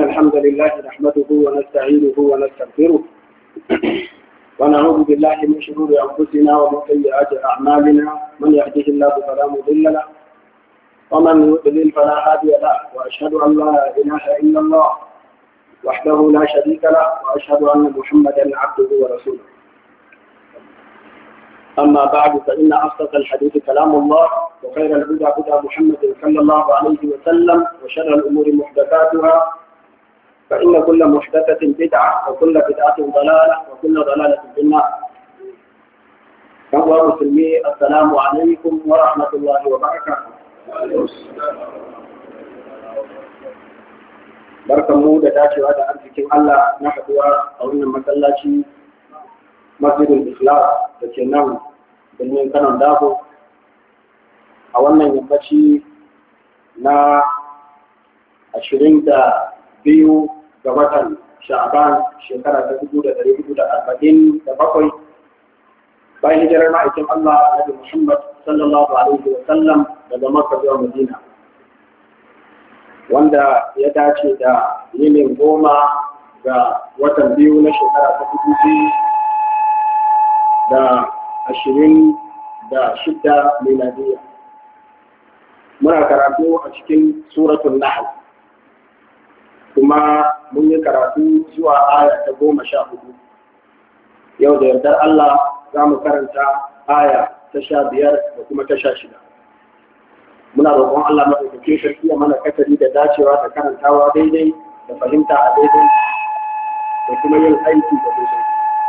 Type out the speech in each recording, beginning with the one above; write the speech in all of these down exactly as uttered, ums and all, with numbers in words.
الحمد لله نحمده ونستعينه ونستغفره ونعوذ بالله من شرور أنفسنا ومن سيئات أعمالنا من يهده الله فلا مضل له ومن يضلل فلا هادي له وأشهد أن لا إله إلا الله وحده لا شريك له وأشهد أن محمدا عبده ورسوله. أما بعد فإن أصدق الحديث كلام الله وخير الهدى هدى محمد صلى الله عليه وسلم وشر الأمور محدثاتها فإن كل محدثة بدعة وكل بدعة ضلالة وكل ضلالة في النار. أيها المسلمين السلام عليكم ورحمة الله وبركاته. barkanmu da dacewa da arzikin Allah na haduwa a wannan masallaci masjidul Islam da ke nan birnin Kano Dabo a wannan yammaci na ashirin da biyu ga watan Sha'ban shekara ta dubu da ɗari hudu da arba'in da bakwai bayan hijirar ma'aikin Allah Nabi Muhammad sallallahu alaihi wa sallam daga Makka zuwa Madina, wanda ya dace da yinin goma ga watan biyu na shekara ta dubu biyu da ashirin da shidda miladiyya. Muna karatu a cikin suratul Nahl, kuma mun yi karatu zuwa aya ta goma sha hudu. Yau da yardar Allah za mu karanta aya ta sha biyar da kuma ta sha shida. Muna roƙon Allah maɗaukakin sarki ya mana kasari da dacewa da karantawa daidai da fahimta a daidai da kuma yin aiki da daidai.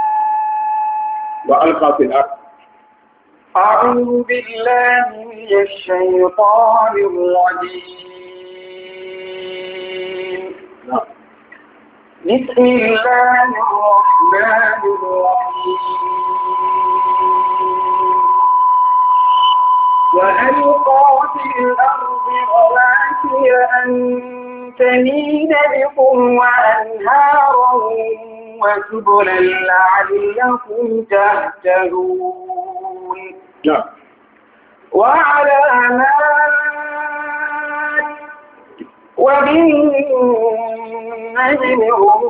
Wa alqa fil ard. أعوذ بالله من الشيطان الرجيم. بسم الله الرحمن الرحيم. وألقى في الأرض رواسي أن تميد بكم وأنهارا وسبلا لعلكم تهتدون وعلامات وبالنجم هم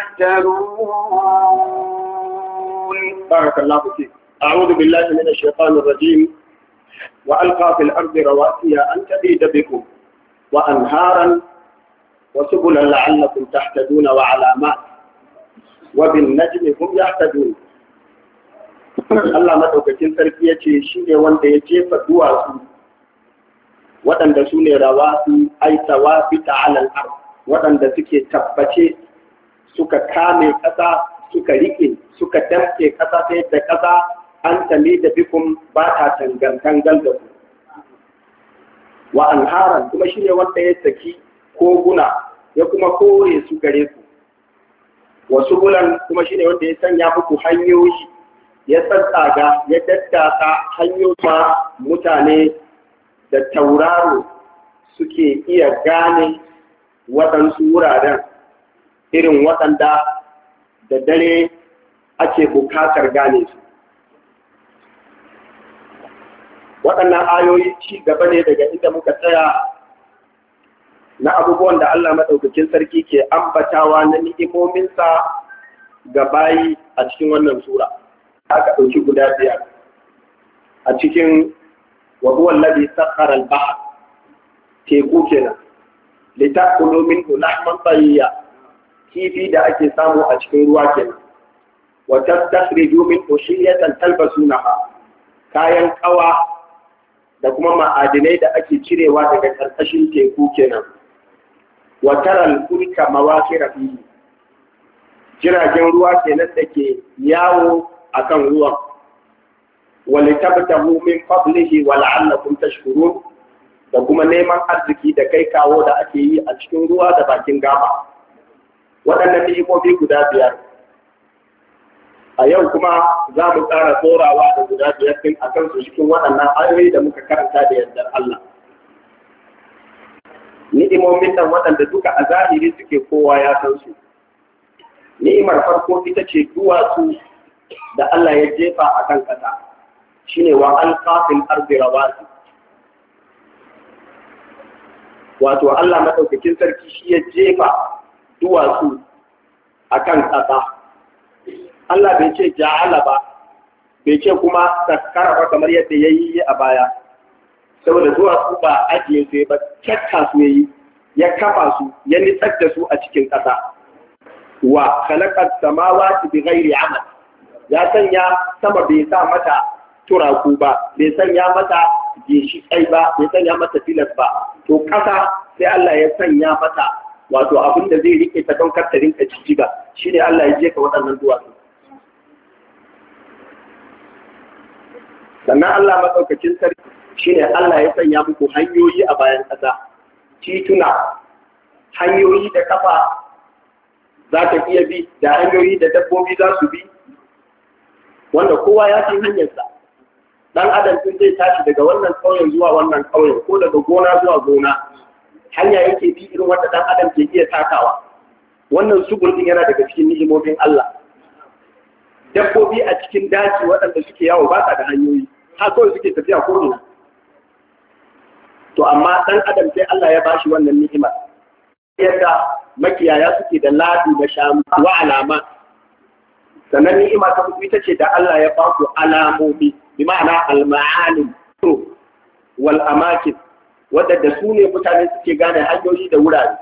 يهتدون. بارك الله فيك. أعوذ بالله من الشيطان الرجيم. وألقى في الأرض رواسي أن تميد بكم وأنهارا وسبلا لعلكم تهتدون وعلامات وبالنجم هم يهتدون. Allah madaukakin sarki ya ce shi ne wanda ya jefa duwatsu waɗanda su ne rawasi aitawa fita alal ard, waɗanda suke tabbace suka kame ƙasa suka rike suka damke ƙasa ta yadda ƙasa an tami da bikum ba ta tangantangal da ku. Wa anharan kuma shi ne wanda ya saki koguna ya kuma kore su gare ku. Wa subulan kuma shi ne wanda ya sanya muku hanyoyi ya tsatsaga ya daddaka hanyoyi ma mutane da tauraro suke iya gane waɗansu wuraren irin waɗanda da dare ake bukatar gane su. Waɗannan ayoyi ci gaba ne daga inda muka tsaya na abubuwan da Allah maɗaukakin sarki ke ambatawa na ni'imominsa ga bayi a cikin wannan sura. Aka ɗauki guda biyar a cikin wa huwa alladhi sakhkhara al-bahr, teku kenan, litakulu minhu lahman tayyiya, kifi da ake samu a cikin ruwa kenan, wa tastakhriju minhu shiyyatan talbasunaha, kayan kawa da kuma ma'adinai da ake cirewa daga ƙarƙashin teku kenan. Wa taral fulka mawakira fihi, jiragen ruwa kenan da ke yawo akan ruwan. Wa litabtahu min fadlihi wa la'allakum tashkurun, da kuma neman arziki da kai kawo da ake yi a cikin ruwa da bakin gaba. Waɗannan ni'imomi guda biyar. A yau kuma za mu ƙara tsorawa da guda biyar ɗin a kansu cikin waɗannan ayoyi da muka karanta da yardar Allah. Ni'imomin nan waɗanda duka a zahiri suke kowa ya san su. Ni'imar farko ita ce duwatsu da Allah ya jefa a kan ƙasa, shi ne wa alƙafin arzi rawasi. Wato Allah maɗaukakin sarki shi ya jefa duwatsu akan ƙasa. Allah bai ce ja'ala ba, bai ce kuma sakkara ba kamar yadda ya yi a baya. Saboda duwatsu ba ajiye su ba, cakka su yayi, ya kafa su, ya nitsar da su a cikin ƙasa. Wa khalaqas samawati bighairi amal. Ya sanya sama bai sa mata turaku ba, bai sanya mata gishi tsai ba, bai sanya mata filas ba. To ƙasa sai Allah ya sanya mata wato abin da zai rike ta don kar ta rinka jijjiga. Shine Allah ya jeka waɗannan duwatsu. Sannan Allah maɗaukacin sarki shine Allah ya sanya muku hanyoyi a bayan ƙasa, tituna, hanyoyi da kafa za ta iya bi, da hanyoyi da dabbobi za su bi, wanda kowa ya fi hanyarsa. Ɗan adam sun zai tashi daga wannan ƙauyen zuwa wannan ƙauyen, ko daga gona zuwa gona, hanya yake bi irin wanda ɗan adam ke iya takawa. Wannan subul ɗin yana daga cikin ni'imomin Allah. Dabbobi a cikin daji waɗanda suke yawo ba sa da hanyoyi, har kawai suke tafiya ko ina. To amma ɗan adam sai Allah ya bashi wannan ni'imar. Yadda makiyaya suke da ladu da shanu wa alama. Sannan ni'ima ta uku ita ce da Allah ya ba ku alamomi, bi ma'ana al-ma'alim wal amakin, wadda da su ne mutane suke gane hanyoyi da wurare.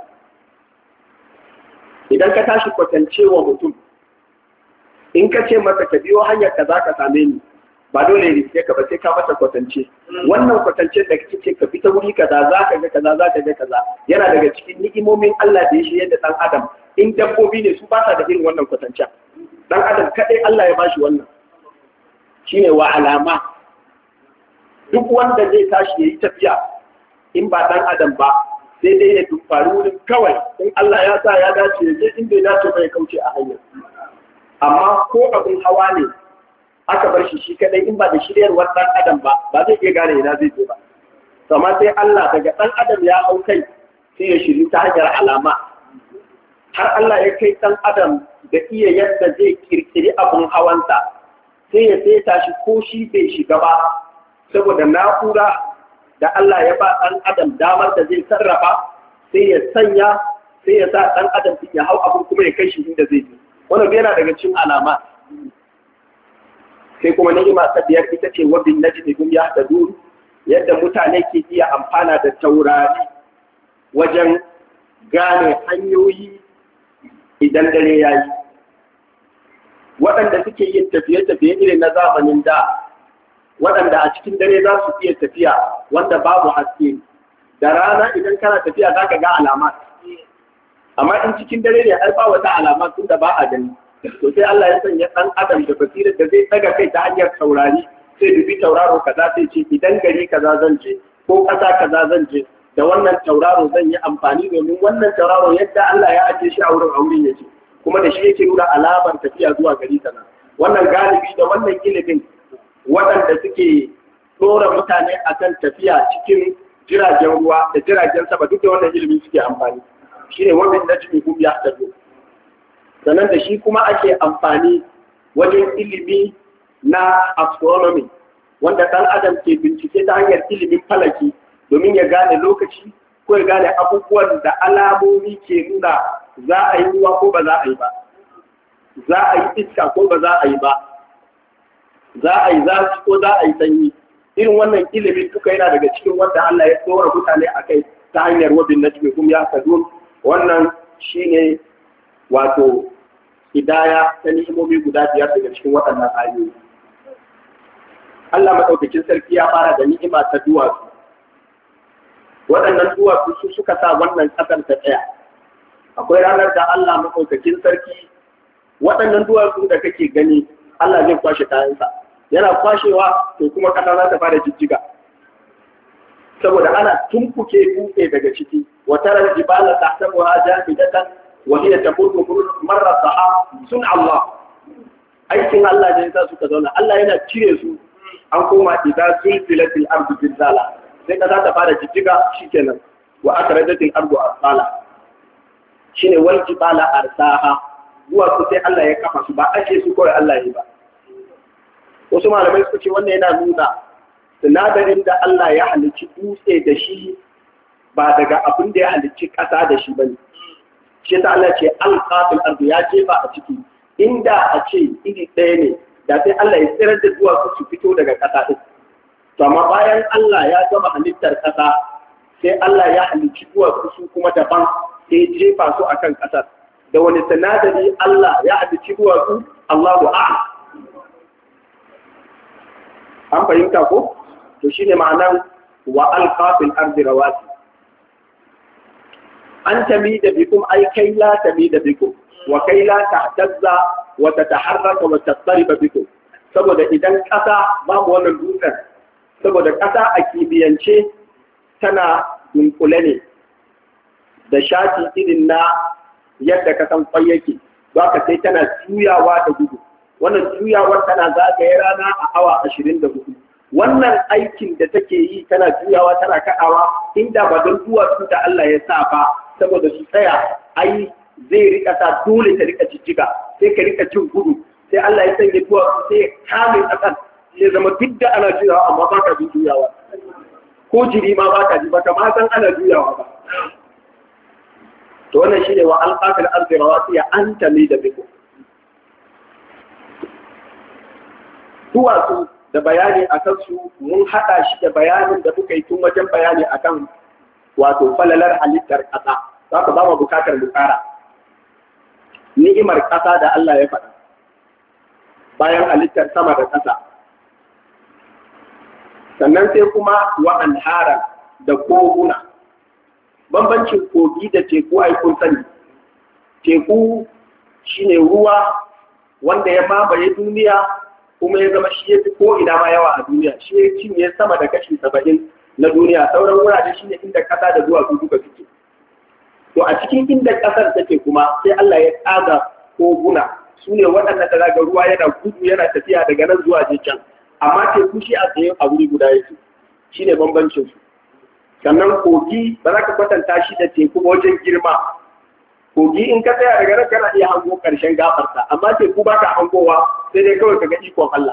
Idan ka tashi kwatance wa mutum, in ka ce masa ka biyo hanyar ka za ka same ni, ba dole ne ka ba sai ka masa kwatance. Wannan kwatance da kake ka bi ta wuri kaza za ka ga kaza za ka ga kaza yana daga cikin ni'imomin Allah da ya shi yadda dan adam. In dabbobi ne su ba sa da irin wannan kwatancen. Dan adam kadai Allah ya bashi wannan. Shine wa alama. Duk wanda zai tashi yayi tafiya in ba dan adam ba sai dai ya dubari wurin kawai, in Allah ya sa ya dace ya je inda ya dace bai kauce a hanyar. Amma ko abin hawa ne aka bar shi shi kadai in ba da shiryarwar dan adam ba ba zai iya gane ina zai je ba. Amma sai Allah daga dan adam ya hau kai sai ya shiri ta hanyar alama. Har Allah ya kai dan adam da iya yadda zai kirkiri abin hawansa, sai ya saita shi ko shi bai shiga ba, saboda na'ura da Allah ya ba dan adam damar da zai sarrafa, sai ya sanya sai ya sa dan adam ya hau abin kuma ya kai shi inda zai je. Wannan yana daga cikin alama. Sai kuma ni'ima ta biyar ita ce wa bin najmi hum yahtadun, yadda mutane ke iya amfana da taurari wajen gane hanyoyi idan dare yayi. Waɗanda suke yin tafiye-tafiye irin na zamanin da, waɗanda a cikin dare za su iya tafiya wanda babu haske, da rana idan kana tafiya za ka ga alama. Amma in cikin dare ne ai ba wata alama tun da ba a gani. To sai Allah ya sanya ɗan adam da basirar da zai daga kai ta hanyar taurari, sai dubi tauraro kaza sai ce idan gari kaza zan je ko ƙasa kaza zan je, da wannan tauraro zan yi amfani domin wannan tauraro yadda Allah ya ajiye shi a wurin auren yake, kuma da shi yake nuna alamar tafiya zuwa gari kaza. Wannan galibi da wannan ilimin waɗanda suke ɗora mutane akan tafiya cikin jiragen ruwa da jiragen sama, duk da wannan ilimin suke amfani. Shi ne wannan najmi hum yahtadun. Sannan da shi kuma ake amfani wajen ilimi na astronomy, wanda ɗan adam ke bincike ta hanyar ilimin falaki domin ya gane lokaci ko ya gane abubuwan da alamomi ke nuna za a yi ruwa ko ba za a yi ba, za a yi iska ko ba za a yi ba, za a yi zafi ko za a yi sanyi. Irin wannan ilimin duka yana daga cikin wanda Allah ya tsora mutane a kai ta hanyar wabin najmi hum yahtadun. Wannan shine wato hidaya ta ni'imomi guda biyar daga cikin waɗannan ayoyi. Allah maɗaukakin sarki ya fara da ni'ima ta duwatsu. Waɗannan duwatsu su suka sa wannan ƙasar ta tsaya. Akwai ranar da Allah maɗaukakin sarki waɗannan duwatsu da kake gani Allah zai kwashe kayansa. Yana kwashewa to kuma ƙasa za ta fara jijjiga. Saboda ana tumfuke dutse daga ciki, wa taral jibala tahsabuha jamidatan wa hiya tamurru marra sahab. Sun Allah aikin Allah ne yasa suka zauna. Allah yana cire su, an koma idza zulzilatil ardu zilzala, sai kaza ta fara jijjiga shikenan. Wa akhrajatil ardu asqala, shine wal jibala arsaha. Zuwa su sai Allah ya kafa su, ba ake su kawai Allah ya ba. Wasu malamai suka ce wannan yana nuna sinadarin da Allah ya halicci dutse da shi ba daga abin da ya halicci ƙasa da shi bane. shi ta Allah ce alqafil ardi ya jefa a ciki, inda a ce iri ɗaya ne da sai Allah ya tsirar da duwatsu su fito daga ƙasa ɗin. To amma bayan Allah ya gama halittar ƙasa sai Allah ya halicci duwatsu su kuma daban sai jefa su akan ƙasar. Da wani sinadari Allah ya halicci duwatsu Allahu a'lam. An fahimta ko? To shine ma'anar wa alqafil ardi rawasi. An tamida bikum ay kai la tamida bikum wa kai la tahtazza wa tataharraka wa tattariba bikum. Saboda idan ƙasa babu wannan dutsen, saboda ƙasa a kibiyance tana dunkule ne da shati irin na yadda kasan kwai yake, ba ka sai tana juyawa da gudu. Wannan juyawar tana zagaye rana a awa ashirin da hudu. Wannan aikin da take yi tana juyawa tana kaɗawa, inda ba don duwatsu da Allah ya sa ba saboda su tsaya, ai zai rika sa dole ta rika jijjiga, sai ka rika jin gudu, sai Allah ya sanya duwatsu sai ya kame ƙasar, sai zama duk da ana juyawa amma ba ka jin juyawa, ko jiri ma ba ka ji, ba ka ma san ana juyawa ba. To wannan shine wa alqafil ardi rawasiya an tamida bikum. Duwatsu da bayani akan su mun hada shi da bayanin da muka yi tun wajen bayani akan wato falalar halittar ƙasa. Za ka ba mu bukatar mu ƙara. Ni'imar ƙasa da Allah ya faɗa bayan halittar sama da ƙasa. Sannan sai kuma wa anhara da koguna. Bambancin kogi da teku ai kun sani. Teku shine ruwa wanda ya mamaye duniya kuma ya zama shi ya fi ko ina ma yawa a duniya, shi ya cinye sama da kashi saba'in na duniya, sauran wurare shine inda ƙasa da duwatsu duka suke. To a cikin inda ƙasar take kuma sai Allah ya tsaga koguna, su ne waɗanda da zaga ruwa yana gudu yana tafiya daga nan zuwa can, amma teku shi a tsaye a wuri guda yake, shi ne bambancin su. Sannan kogi ba za ka kwatanta shi da teku wajen girma. Kogi in ka tsaya daga nan kana iya hango ƙarshen gafarsa, amma teku ba ka hangowa sai dai kawai ka ga ikon Allah.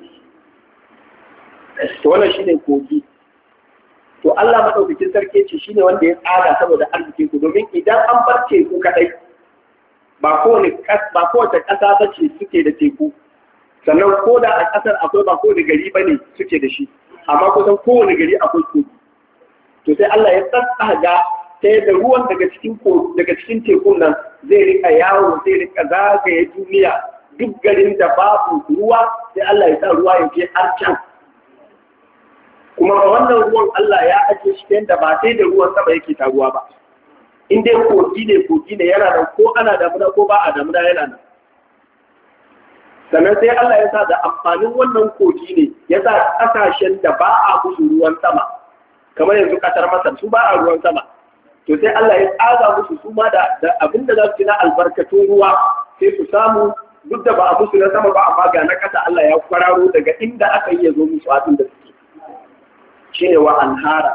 To wannan shi ne kogi. To Allah maɗaukakin sarki ce shi ne wanda ya tsara saboda arzikin ku, domin idan an bar teku kaɗai, ba kowace ƙasa ba ce suke da teku, sannan ko da a ƙasar akwai ba kowane gari ba ne suke da shi, amma kusan kowane gari akwai kogi. To sai Allah ya tsatsaga ta yadda ruwan daga cikin daga cikin tekun nan zai rika yawo, zai rika zagaye duniya, duk garin da babu ruwa sai Allah ya sa ruwa ya je har can. Kuma wannan ruwan Allah ya ajiye shi ta yadda ba sai da ruwan sama yake taruwa ba. In dai kogi ne kogi ne yana nan, ko ana damuna ko ba a damuna yana nan. Sannan sai Allah ya sa da amfanin wannan kogi ne ya sa ƙasashen da ba a musu ruwan sama, kamar yanzu ƙasar Masar su ba a ruwan sama. To sai Allah ya tsaga musu su ma da abin da za su ci na albarkatun ruwa sai su samu, duk da ba a musu na sama ba a baga na ƙasa Allah ya kwararo daga inda aka yi ya zo musu abin da suke. Shi ne wa anhara.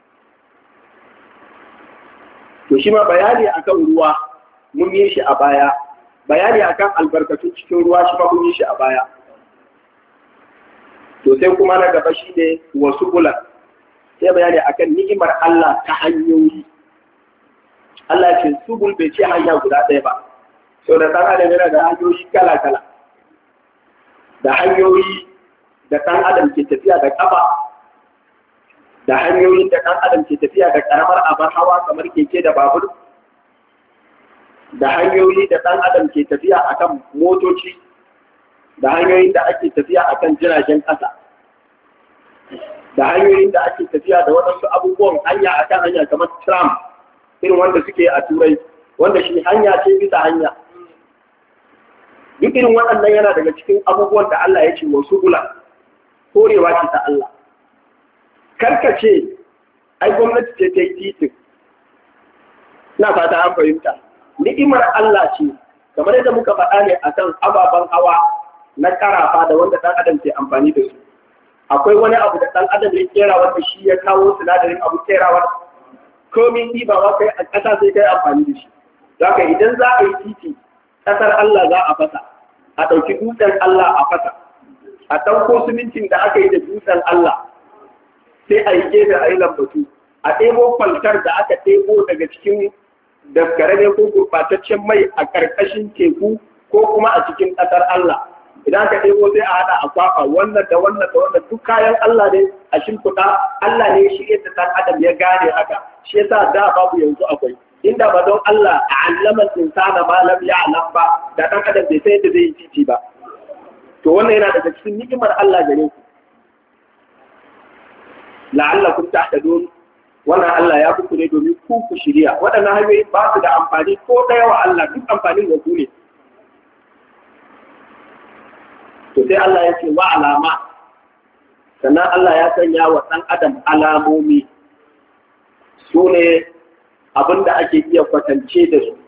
To shi ma bayani akan ruwa mun yi shi a baya, bayani akan albarkatun cikin ruwa shi ma mun yi shi a baya. To sai kuma na gaba shi ne wasu bulan, sai bayani akan ni'imar Allah ta hanyoyi. Allah ce subul bai ce hanya guda ɗaya ba, sau da ɗan adam yana da hanyoyi kala-kala, da hanyoyi da ɗan adam ke tafiya da ƙafa, da hanyoyin da ɗan adam ke tafiya da ƙaramar abar hawa kamar keke da babur, da hanyoyi da ɗan adam ke tafiya akan motoci, da hanyoyin da ake tafiya akan jiragen ƙasa, da hanyoyin da ake tafiya da waɗansu abubuwan hanya akan hanya kamar tram irin wanda suke a turai, wanda shi hanya ce bisa hanya. Duk irin waɗannan yana daga cikin abubuwan da Allah ya ce wasu bula, korewa ce ta Allah. Karkace, ai gwamnati ce ta yi titin, na fata an fahimta. Ni'imar Allah ce, kamar yadda muka faɗa ne a kan ababen hawa na ƙarafa da wanda ɗan adam ke amfani da su. Akwai wani abu da ɗan adam ya kera wanda shi ya kawo sinadarin abu kerawar, komin ɗiba ba kai a ƙasa sai kai amfani da shi. Zaka idan za a yi titi, ƙasar Allah za a fasa, a ɗauki dutsen Allah a fasa, a ɗauko simintin da aka yi da dutsen Allah, sai a yi gefe a yi lambatu, a ɗebo kwaltar da aka ɗebo daga cikin daskare ne ko gurɓataccen mai a ƙarƙashin teku ko kuma a cikin ƙasar Allah. Idan ka ɗebo sai a haɗa a kwafa wannan da wannan da wannan duk kayan Allah ne a shimfiɗa, Allah ne shi yadda ɗan adam ya gane haka, shi yasa da babu yanzu akwai. Inda ba don Allah a allaman insana ma lam ya'lam ba, da ɗan adam bai san yadda zai yi titi ba. To wannan yana daga cikin ni'imar Allah gare ku. La'allakum tahtadun, wannan Allah ya kuku ne domin ku ku shirya. Waɗannan hanyoyi ba su da amfani ko ɗaya wa Allah, duk amfanin ga ku ne. To sai Allah ya ce wa alama, sannan Allah ya sanya wa ɗan adam alamomi, su ne abin da ake iya kwatance da su.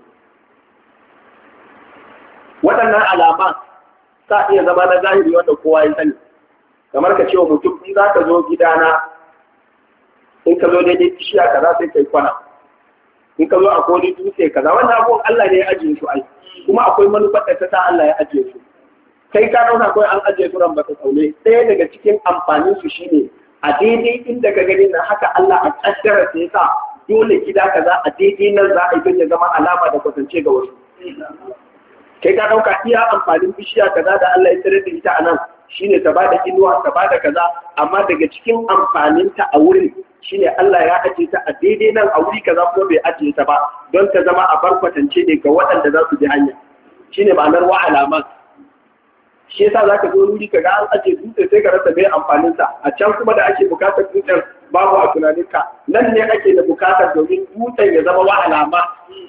Waɗannan alama sa iya zama na zahiri wanda kowa ya sani, kamar ka ce wa mutum in za ka zo gidana, in ka zo daidai bishiya kaza sai kai kwana, in ka zo a koli dutse kaza, wannan abubuwan Allah ne ya ajiye su ai, kuma akwai manufar da ta sa Allah ya ajiye su. Kai ka ɗauka kawai an ajiye turan baka tsaune, ɗaya daga cikin amfanin su shine a daidai inda ka gani na haka Allah a kaddara sai sa dole gida kaza a daidai nan za a yi ya zama alama da kwatance ga wasu. Kai ka ɗauka iya amfanin bishiya kaza da Allah ya tsare da ita a nan shine ta bada inuwa ta bada kaza, amma daga cikin amfaninta a wurin shine Allah ya ajiye ta a daidai nan a wuri kaza kuma bai ajiye ta ba don ta zama a bar kwatance ne ga waɗanda za su bi hanya. Shine ma'anar wa alama. Shi yasa zaka zo wuri ka ga an ajiye dutse sai ka rasa mai amfanin sa, a can kuma da ake bukatar dutsen babu a tunaninka, nan ne ake da bukatar domin dutsen ya zama wa alama.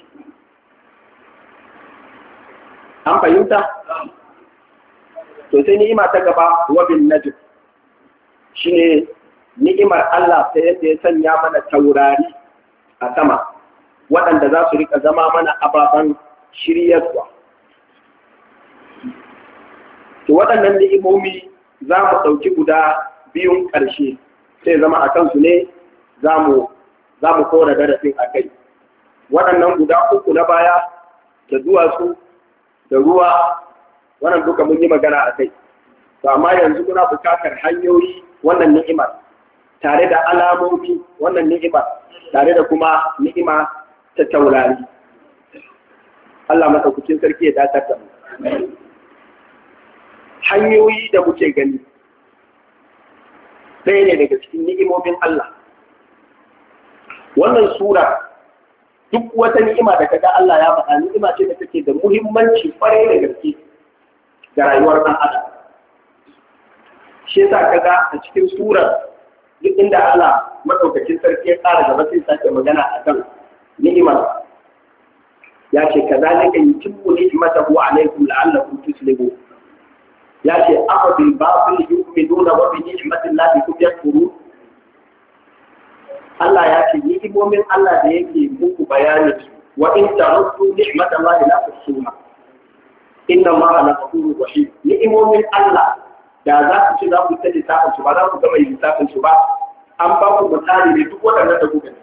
An fahimta? To sai ni'ima ta gaba wa bin najm, shine ni'imar Allah ta yadda ya sanya mana taurari a sama waɗanda za su rika zama mana ababen shiryarwa. To waɗannan ni'imomi za mu ɗauki guda biyun ƙarshe sai zama a kansu ne za mu kora darasin a kai. Waɗannan guda uku na baya da duwatsu da ruwa, wannan duka mun yi magana a kai. To amma yanzu muna buƙatar hanyoyi wannan ni'imar tare da alamomi wannan ni'imar tare da kuma ni'ima ta taurari. Allah madaukakin sarki ya dace da mu. Hanyoyi da muke gani ɗaya ne daga cikin ni'imomin Allah. Wannan sura duk wata ni'ima da kaga Allah ya faɗa ni'ima ce da take da muhimmanci kwarai da gaske ga rayuwar ɗan adam. Shi yasa kaga a cikin surar duk inda Allah madaukakin sarki ya tsara gaba sai sake magana akan ni'imar. Ya ce kazalika yutimmu ni'matahu alaykum la'allakum tuslimun. Ya ce aka bil batil yu'minuna wa bi ni'matillahi kum yakfurun. Allah ya ce ni'imomin Allah da yake muku bayani wa in ta'uddu ni'matallahi la tuhsuha. Inna Allaha laghafurur rahim. Ni'imomin Allah da za ku ci za ku ta lissafin su ba za ku gama lissafin su ba, an ba ku misali ne duk waɗannan da kuka.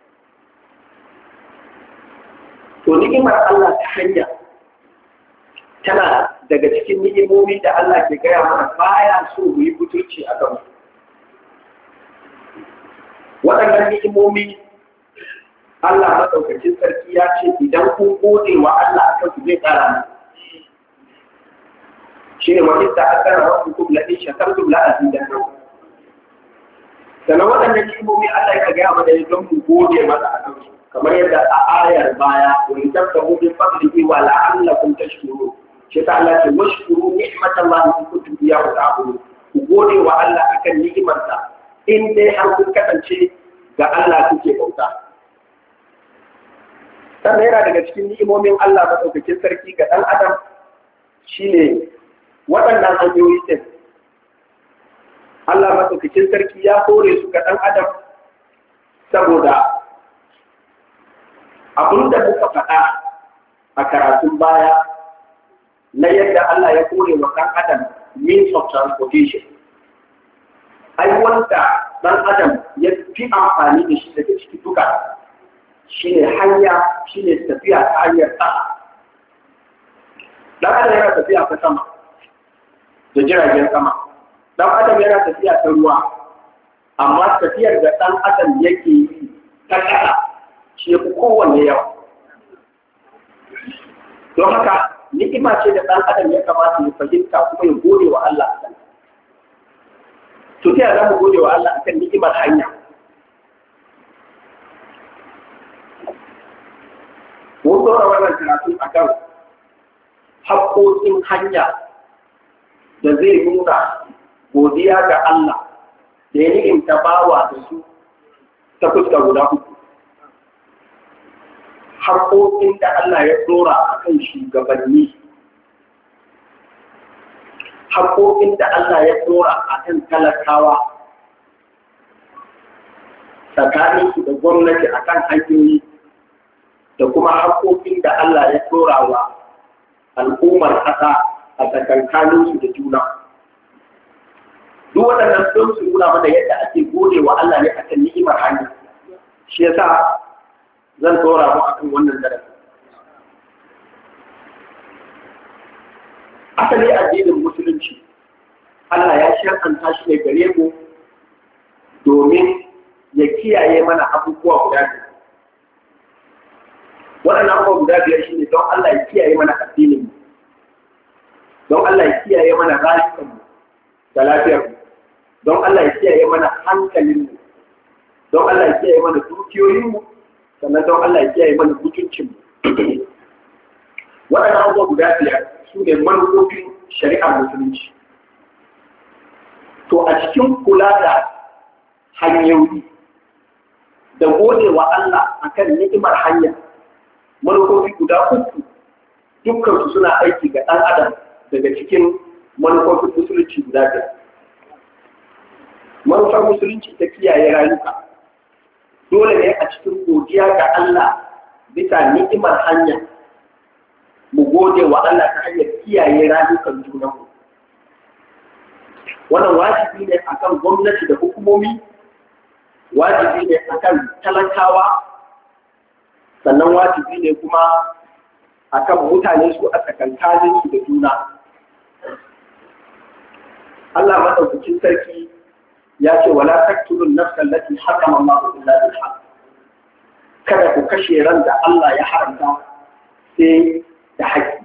To ni'imar Allah ta hanya tana daga cikin ni'imomi da Allah ke gaya mana baya so mu yi butulci a kan waɗannan ni'imomi. Allah madaukakin sarki ya ce idan kun gode wa Allah akan su zai ƙara mu. Shi ne wani da aka rawa hukum la in shakartum la azidannakum. Sannan waɗannan ni'imomi Allah ya gaya mana don mu gode masa akan su, kamar yadda a ayar baya wa in tabtahu bi fadlihi wa la'allakum tashkurun. Shi ta Allah ce washkuru ni'matallahi in kuntum iyyahu ta'budun. Ku gode wa Allah akan ni'imarsa in dai har kun kasance ga Allah kuke bauta. Sannan yana daga cikin ni'imomin Allah madaukakin sarki ga ɗan adam shine waɗannan hanyoyi ɗin. Allah madaukakin sarki ya kore su ga ɗan adam saboda abin da muka faɗa a karatun baya na yadda Allah ya kore wa ɗan adam means of transportation. Ai wanda ɗan adam ya fi amfani da shi daga ciki duka shi ne hanya, shi ne tafiya ta hanyar ƙasa. Ɗan adam yana tafiya ta sama da jiragen sama. Ɗan adam yana tafiya ta ruwa, amma tafiyar da ɗan adam yake yi ta ƙasa shi ya fi kowanne yawa. don haka ni'ima ce da ɗan adam ya kamata ya fahimta kuma ya gode wa Allah akan to ta za mu gode wa Allah akan ni'imar hanya mun tsora wannan karatu akan haƙoƙin hanya da zai nuna godiya ga Allah da ya ni'imta bawa da su ta fuska guda uku. Haƙoƙin da Allah ya tsora a kan shugabanni, haƙoƙin da Allah ya tsora a kan talakawa, tsakaninsu da gwamnati a kan hanyoyi, da kuma haƙoƙin da Allah ya tsora wa al'ummar ƙasa a tsakankaninsu da juna. Duk waɗannan don su nuna mana yadda ake gode wa Allah ne akan ni'imar hanya. Shi yasa zan tsora mu akan wannan darasi. Asali addinin musulunci Allah ya shar'anta shi ne gare mu domin ya kiyaye mana abubuwa guda biyar. Waɗannan abubuwa guda biyar shi ne don Allah ya kiyaye mana addinin mu, don Allah ya kiyaye mana rayukanmu da lafiyarmu, don Allah ya kiyaye mana hankalinmu, don Allah ya kiyaye mana dukiyoyinmu, sannan don Allah ya kiyaye mana mutuncinmu. Waɗannan abubuwa guda biyar su ne manufofin shari'ar musulunci. To a cikin kula da hanyoyi da gode wa Allah akan ni'imar hanya, manufofi guda uku dukkansu suna aiki ga ɗan adam daga cikin manufofin musulunci guda biyar. Manufar musulunci ta kiyaye rayuka. Dole ne a cikin godiya ga Allah bisa ni'imar hanya mu gode wa Allah ta hanyar kiyaye rayukan junanmu. Wannan wajibi ne akan gwamnati da hukumomi, wajibi ne akan talakawa, sannan wajibi ne kuma akan mutane su a tsakankaninsu da juna. Allah madaukakin sarki ya ce wala taqtulun nafsa allati harrama Allahu illa bil haqq. Kada ku kashe ran da Allah ya haramta sai da haƙƙi.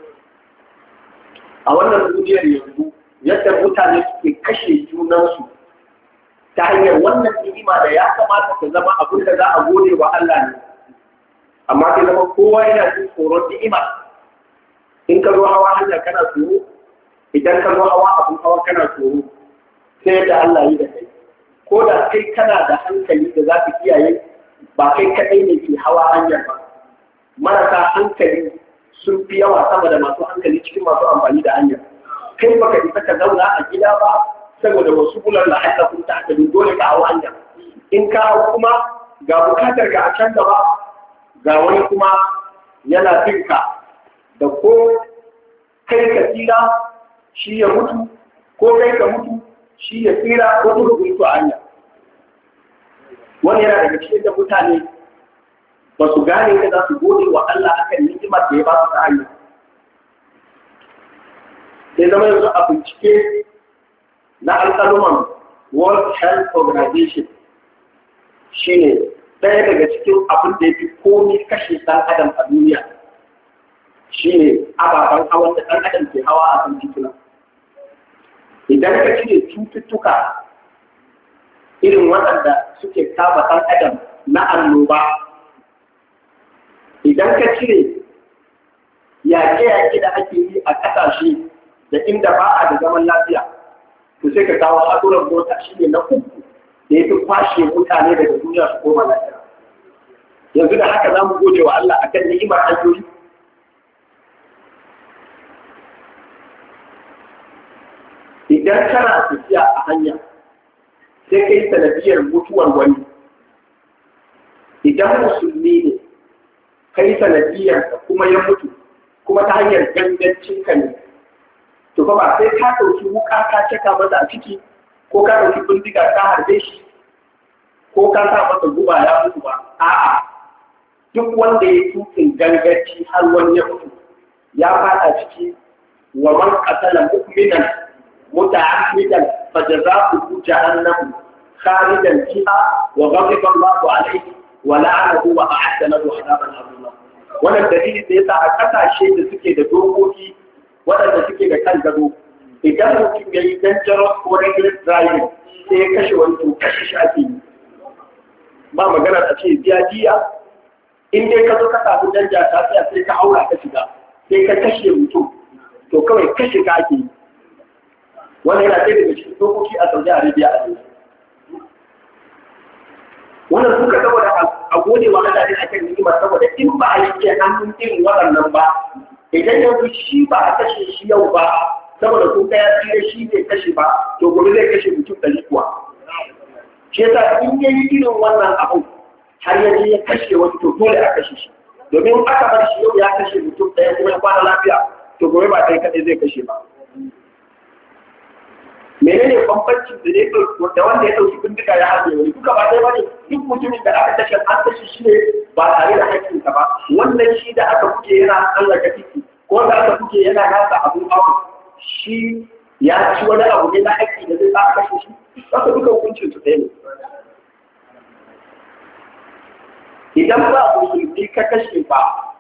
A wannan duniyar yanzu yadda mutane suke kashe junansu ta hanyar wannan ni'ima da ya kamata ta zama abin da za a gode wa Allah ne, amma sai zama kowa yana jin tsoron ni'ima. In ka zo hawa hanya kana tsoro, idan ka zo hawa abin hawa kana tsoro, sai da Allah yi da kai. Ko da kai kana da hankali da za ka kiyaye, ba kai kaɗai ne ke hawa hanyar ba. Marasa hankali sun fi yawa sama da masu hankali cikin masu amfani da hanyar. Kai baka isa ka zauna a gida ba saboda wasu bulan da Allah kun ta dole ka hawa hanyar. In ka hau kuma ga bukatar ka a can gaba, ga wani kuma yana finka da ko kai ka tsira shi ya mutu, ko kai ka mutu shi ya tsira, ko duk mutu a hanya. Wani yana daga cikin da mutane ba su gane da za su gode wa Allah akan ni'imar da ya ba su ta hanya. Sai zama yanzu a bincike na alƙaluman World Health Organization shi ne ɗaya daga cikin abin da ya fi komi kashe ɗan adam a duniya shi ne ababen hawan da ɗan adam ke hawa a kan tituna. Idan ka cire cututtuka irin waɗanda suke kama ɗan adam na annoba, idan ka cire yaƙe-yaƙe da ake yi a ƙasashe da inda ba a da zaman lafiya, to sai ka kawo haɗuran mota shi ne na uku da ya fi kwashe mutane daga duniya su koma lafiya. Yanzu da haka za mu gode wa Allah akan ni'imar hanyoyi. Idan kana tafiya a hanya sai kai sanadiyar mutuwar wani, idan musulmi ne kai sanadiyar kuma ya mutu kuma ta hanyar gangancin ka ne, to fa ba sai ka ɗauki wuka ka caka masa a ciki, ko ka ɗauki bindiga ka harbe shi, ko ka sa masa guba ya mutu ba. A'a, duk wanda ya tukin ganganci har wani ya mutu ya fada ciki wa man qatala mu'minan muta'ammidan fajaza'uhu jahannam khalidan fiha wa ghadiba Allahu alayhi wa la'anahu wa a'adda lahu 'adaban 'azima. wannan dalili da yasa a kasashe da suke da dokoki waɗanda suke da kan gado idan mutum ya yi dangerous ko reckless driving sai ya kashe wani to kashe shi ake yi ba magana a ce biya jiya in dai ka zo ka samu danja ta tsaya sai ka haura ka shiga sai ka kashe mutum to kawai kashe ka ake yi wannan yana ɗaya daga cikin dokoki a Saudi Arabia a yanzu wannan suka saboda a gode wa Allah ne ake ni'ima saboda in ba a yi hannun irin waɗannan ba idan yanzu shi ba a kashe shi yau ba saboda kun ga ya tsira shi bai kashe ba to gobe zai kashe mutum ɗari kuwa shi yasa in ya yi irin wannan abu har ya je ya kashe wani to dole a kashe shi domin aka bar shi yau ya kashe mutum ɗaya kuma ya kwana lafiya to gobe ba kai kaɗai zai kashe ba menene bambancin da zai da wanda ya ɗauki bindiga ya haɗe wani duka ba dai bane duk mutumin da aka kashe an kashe shi ne ba tare da haƙƙinsa ba wannan shi da aka kuke yana tsallaka titi ko da aka kuke yana nasa abun hawa shi ya ci wani abu ne na haƙƙi da zai sa kashe shi haka duka hukuncin su ɗaya ne idan ba musulmi ka kashe ba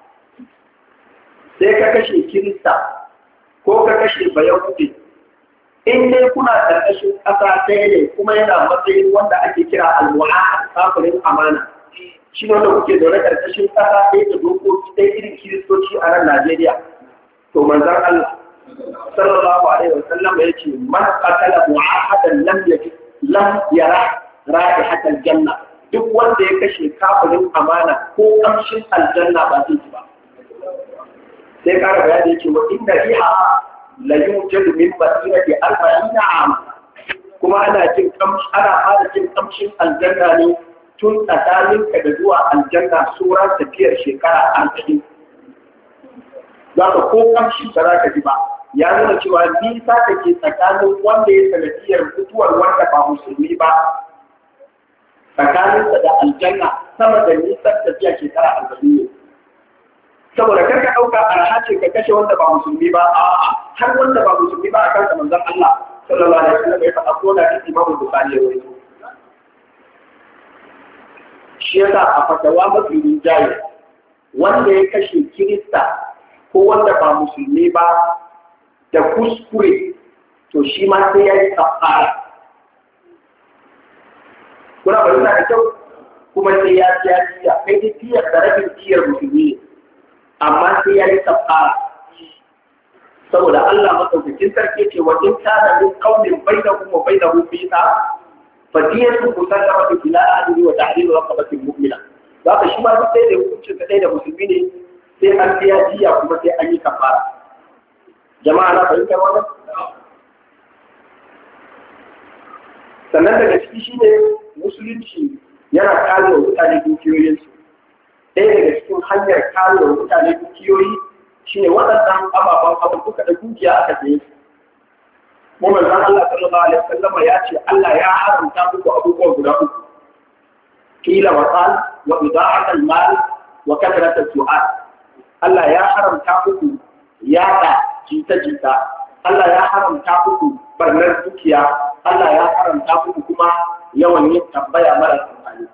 sai ka kashe kirista ko ka kashe bayahude in dai kuna ƙarƙashin ƙasa ɗaya ne kuma yana matsayin wanda ake kira al-mu'ahad kafirin amana shi ne wanda kuke zaune ƙarƙashin ƙasa ɗaya da dokoki ɗaya irin kiristoci a nan Najeriya to manzon Allah sallallahu alaihi wa sallam ya ce man qatala mu'ahadan lam yajid lam yara ra'ihatal janna duk wanda ya kashe kafirin amana ko kamshin aljanna ba zai ci ba sai ƙara bayani yake wa inna riha la yujadu min basirati arba'ina ama kuma ana jin kamshi ana fara jin kamshin aljanna ne tun tsakanin ka da zuwa aljanna sura tafiyar shekara arba'in zaka ko kamshi ba za ka ji ba ya nuna cewa nisa da ke tsakanin wanda ya sanadiyar mutuwar wanda ba musulmi ba tsakaninsa da aljanna sama da nisan tafiya shekara arba'in ne saboda kar ka ɗauka arha ce ka kashe wanda ba musulmi ba a'a har wanda ba musulmi ba a kansa manzon Allah sallallahu alaihi wasallam ya faɗa ko da shi Imam Bukhari ya rawaito shi yasa a fatawa mafi rinjaye wanda ya kashe Kirista ko wanda ba musulmi ba da kuskure to shi ma sai ya yi kafara kuna bayyana da kyau kuma sai ya ji ya ji kai dai tiyar da rabin tiyar musulmi amma sai ya yi kafara saboda Allah madaukakin sarki ce wa in kana min qaumin bainahum wa bainahum mita fadiyatu musallama ila ahli wa tahriru raqabatin mu'mina zaka shi ma duk sai da hukuncin ka dai da musulmi ne sai an biya jiya kuma sai an yi kafara jama'a na fahimta wannan sannan daga ciki shine musulunci yana kare wa mutane dukiyoyinsu ɗaya daga cikin hanyar kare wa mutane dukiyoyi shine waɗannan ababen abu duka da dukiya aka saye su mu manzon Allah sallallahu alaihi wasallam ya ce Allah ya haramta muku abubuwa guda uku kila wa qal wa ida'at al-mal wa kathrat as-su'al Allah ya haramta muku yaɗa jita-jita Allah ya haramta muku barnar dukiya Allah ya haramta muku kuma yawan yin tambaya mara amfani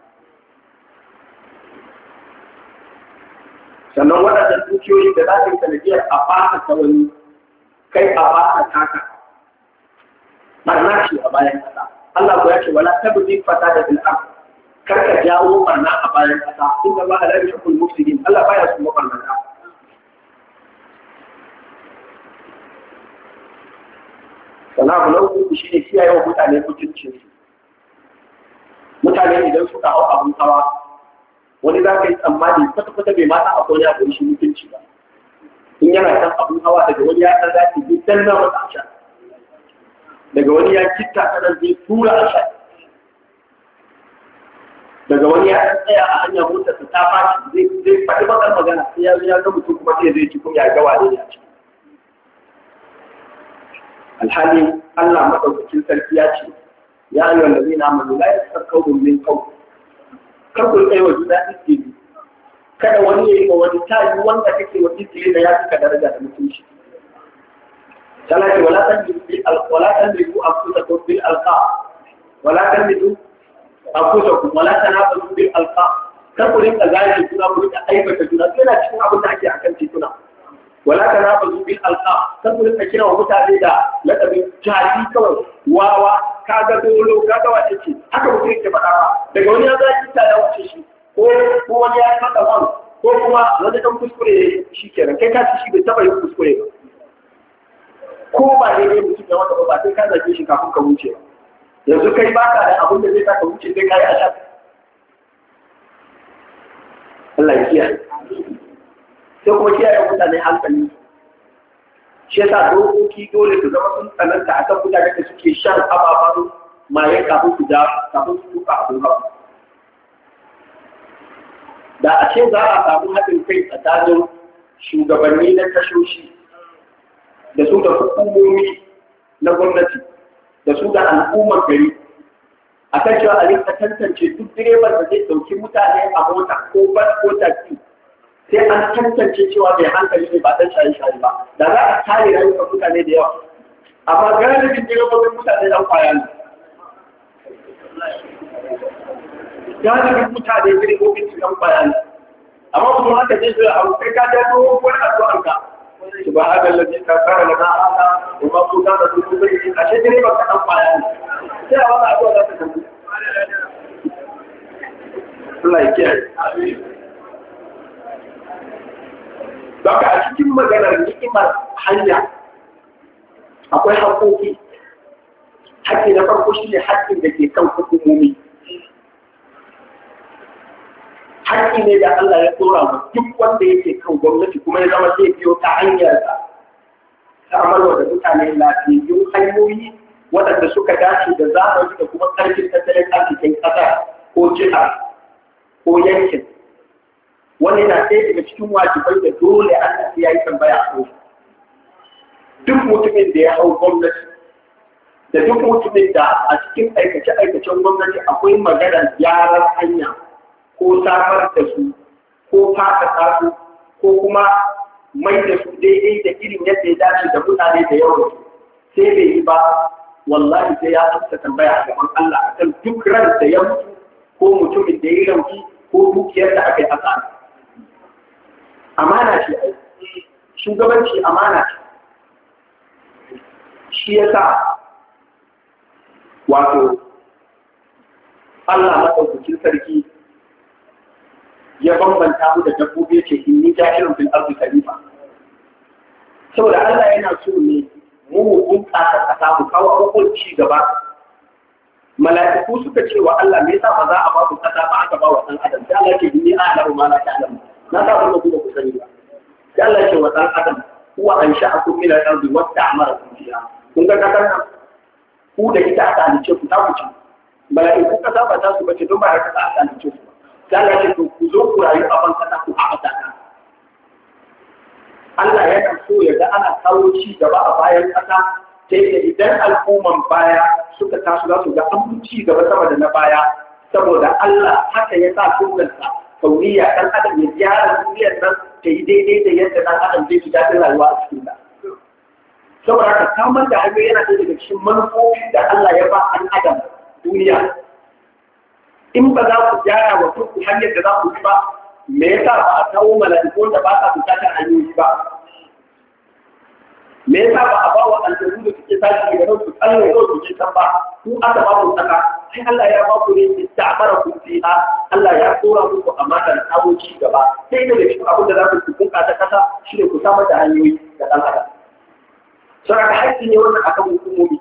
sannan waɗannan dukiyoyi da za su yi sanadiyar a fata ta wani kai a fata taka barna ce a bayan ƙasa Allah ko ya ce wala tabdi fata da bil ard kar ka jawo barna a bayan ƙasa inda ba la yuhibbul mufsidin Allah baya su mabarnata sannan abu na uku shi ne kiyaye wa mutane mutuncinsu mutane idan suka hau abun hawa wani za ka yi tsammani kwata-kwata bai mata akwai wani abu shi mutunci ba in yana kan abun hawa daga wani ya san zaki zai danna masa a sha daga wani ya kitta kanan zai tura a sha daga wani ya tsaya a hanyar motar ta fashi zai faɗi bakar magana sai ya ya ga mutum kuma sai zai ci kuma ya ga wane ne a ciki alhali Allah madaukakin sarki ya ce ya ayyuhal ladina amanu la yastakbiru min qawl kar ku kai wa juna iskili kada wani ya yi wa wani tayi wanda kake wa iskili da ya fi ka daraja da mutunci sana ce wala tanbidu bil wala tanbidu anfusakum bil alqa wala tanbidu anfusakum wala tanabazu bil alqa kar ku rinka zagi juna ku rinka aibata juna yana cikin abin da ake akan tituna wala ka na bazu bil alqa kar ku rinka kira mutane da lakabin jaki kawai wawa kaga dolo kaga wace ce haka mutum yake faɗa ba daga wani ya zagi ta da wace shi ko ko wani ya faɗa wani ko kuma wani dan kuskure shi kenan kai ka ci shi bai taba yin kuskure ba ko ba dai ne mutum ya wanda ba sai ka zage shi kafin ka wuce ba yanzu kai baka da abin da zai saka wuce sai kai a sha Allah ya kiyaye sai kuma kiyaye mutane hankali shi yasa dokoki dole su zama sun tsananta akan mutane da suke shan ababen maye kafin su da kafin su tuka abin hawa da a ce za a samu haɗin kai tsakanin shugabanni na tashoshi da su da hukumomi na gwamnati da su da al'ummar gari a kan cewa a rinka tantance duk direban da zai ɗauki mutane a mota ko bas ko taxi sai an tantance cewa mai hankali ne ba ɗan shaye-shaye ba da za a kare rayuwar mutane da yawa amma galibin direbobin mutane ɗan kwaya ne galibin mutane direbobin su ɗan kwaya ne amma mutum haka zai zo a kai ka ja dogon addu'ar ka سبحان الذي سخر لنا هذا وما كنا نتوب به ashe direba ka dan kwaya ne sai a wata addu'a za ta tafi Allah ya kiyaye Baka a cikin maganar ni'imar hanya akwai haƙoƙi haƙƙi na farko shine haƙƙin da ke kan hukumomi haƙƙi ne da Allah ya tsora wa duk wanda yake kan gwamnati kuma ya zama zai biyo ta hanyarsa samarwa da mutane lafiyayyun hanyoyi waɗanda suka dace da zamani da kuma ƙarfin tattalin arzikin ƙasa ko jiha ko yankin. Wani na ɗaya daga cikin wajibai da dole Allah ya yi tambaya a kai. Duk mutumin da ya hau gwamnati da duk mutumin da a cikin aikace-aikacen gwamnati akwai maganar gyaran hanya ko samar da su ko fata su ko kuma mai da su daidai da irin yadda ya dace da mutane da yawan sai bai yi ba wallahi sai ya amsa tambaya a gaban Allah akan duk ran da ya mutu ko mutumin da ya rauki ko dukiyar da aka yi asara. Amana ce ai shugabanci amana ce shi yasa wato Allah madaukakin sarki ya bambanta mu da dabbobi yace inni jahilun fil ardi khalifa saboda Allah yana so ne mu mu bunƙasa kasa mu kawo abubuwan ci gaba mala'iku suka ce wa Allah me yasa ba za a ba ku kasa ba aka ba wa dan adam sai Allah ke inni a'lamu ma la ta'lamu na sa ku ku sani ba sai Allah ke wa dan adam huwa ansha'akum min al-ardi wa ta'marakum fiha kun ga kasan nan ku da ita aka halice ku ta ku ci mala'iku kasa ba ta su bace don ba haka aka halice ku Allah ya ce ku zo ku rayu a ban kasa ku haɓata ka. Allah yana so ya ga ana kawo ci gaba a bayan kasa ta yadda idan al'umman baya suka taso za su ga an ci gaba sama da na baya saboda Allah haka ya sa sunansa kauniya ɗan adam ya gyara duniyar nan ta yi daidai da yadda ɗan adam zai ji daɗin rayuwa a cikin ta. Saboda haka samar da hanyoyi yana ɗaya daga cikin manufofin da Allah ya ba ɗan adam duniya. In ba za ku gyara wa duk hanyar da za ku bi ba, me yasa ba a kawo mala'iku da ba sa bukatar hanyoyi ba? Me yasa ba a ba wa aljanu da suke tashi daga nan su tsalle yau su je can ba? Ku aka ba ku tsaka, sai Allah ya ba ku ne da ta'amara ku fiha, Allah ya tsora muku amana da kawo ci gaba. Sai da cikin abin da za ku bunƙasa kasa shi ne ku samar da hanyoyi ga ɗan adam. Saboda haƙƙi ne wannan akan hukumomi.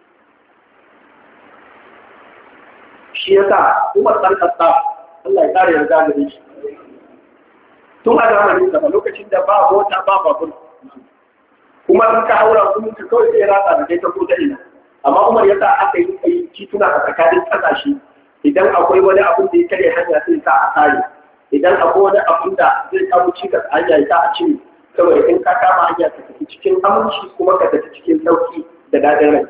Shi ya sa Umar ɗan Khattab Allah ya kare yarda da shi. Tun a zamanin sa lokacin da ba mota ba babur. Kuma in ka haura kuma ka kawai sai rasa da kai ta ko ta ina. Amma Umar ya sa aka yi kai tituna a tsakanin kasashe. Idan akwai wani abin da ya kare hanya sai sa a tare. Idan akwai wani abin da zai kawo cikas a hanya ya sa a cire. Saboda in ka kama hanya ka tafi cikin aminci kuma ka tafi cikin sauki da dadin rai.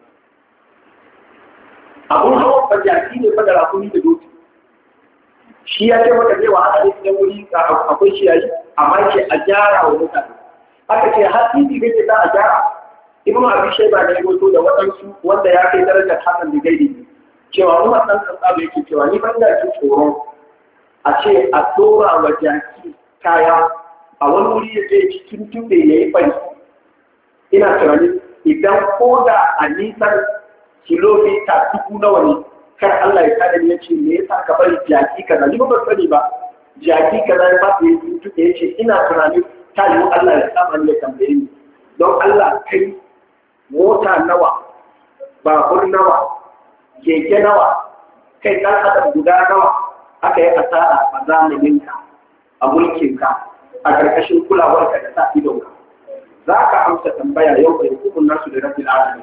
Abun hawan bajaki ne fa da rakumi da doki shi ya ce maka cewa a cikin wuri akwai shi yayi amma ke a gyara wa mutane aka ce har titi kake za a gyara ibnu abi shayba ne goto da wadansu wanda ya kai darajar hasan da gaidi cewa Umar dan Khattab yake cewa ni ban da jin tsoro a ce a tsora wa jaki kaya a wani wuri ya je cikin tube ya yi fari, ina tunanin idan ko da a nisan kilomita dubu nawa ne kar Allah ya kada ya ce me yasa ka bari jaki kaza, ni ba ban sani ba jaki kaza ya ba ya yi tube ya ce ina tunanin ta yi Allah ya saba ni ya tambaye ni don Allah kai mota nawa babur nawa keke nawa kai ɗan adam guda nawa aka yi asara a zamaninka a mulkinka a ƙarƙashin kulawarka da sa idonka za ka amsa tambaya yau bai hukun nasu da rabbil alamin.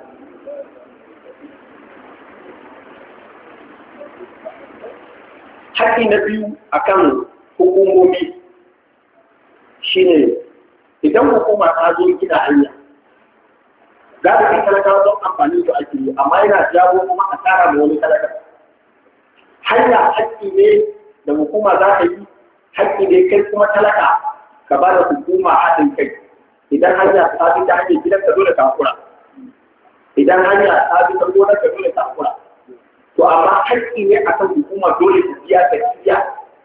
Haƙƙi na biyu akan hukumomi shine idan hukuma ta zo gina hanya za ta kai talakawa don amfanin su ake yi amma yana jawo kuma a tsara ma wani talaka. Hanya haƙƙi ne da hukuma za ta yi, haƙƙi ne kai kuma talaka ka ba da hukuma haɗin kai. Idan hanya ta fi ta hanyar gidan ka dole ka hakura, idan hanya ta fi ta gonar ka dole ka hakura. To amma haƙƙi ne a kan hukuma dole ta biya ta biya.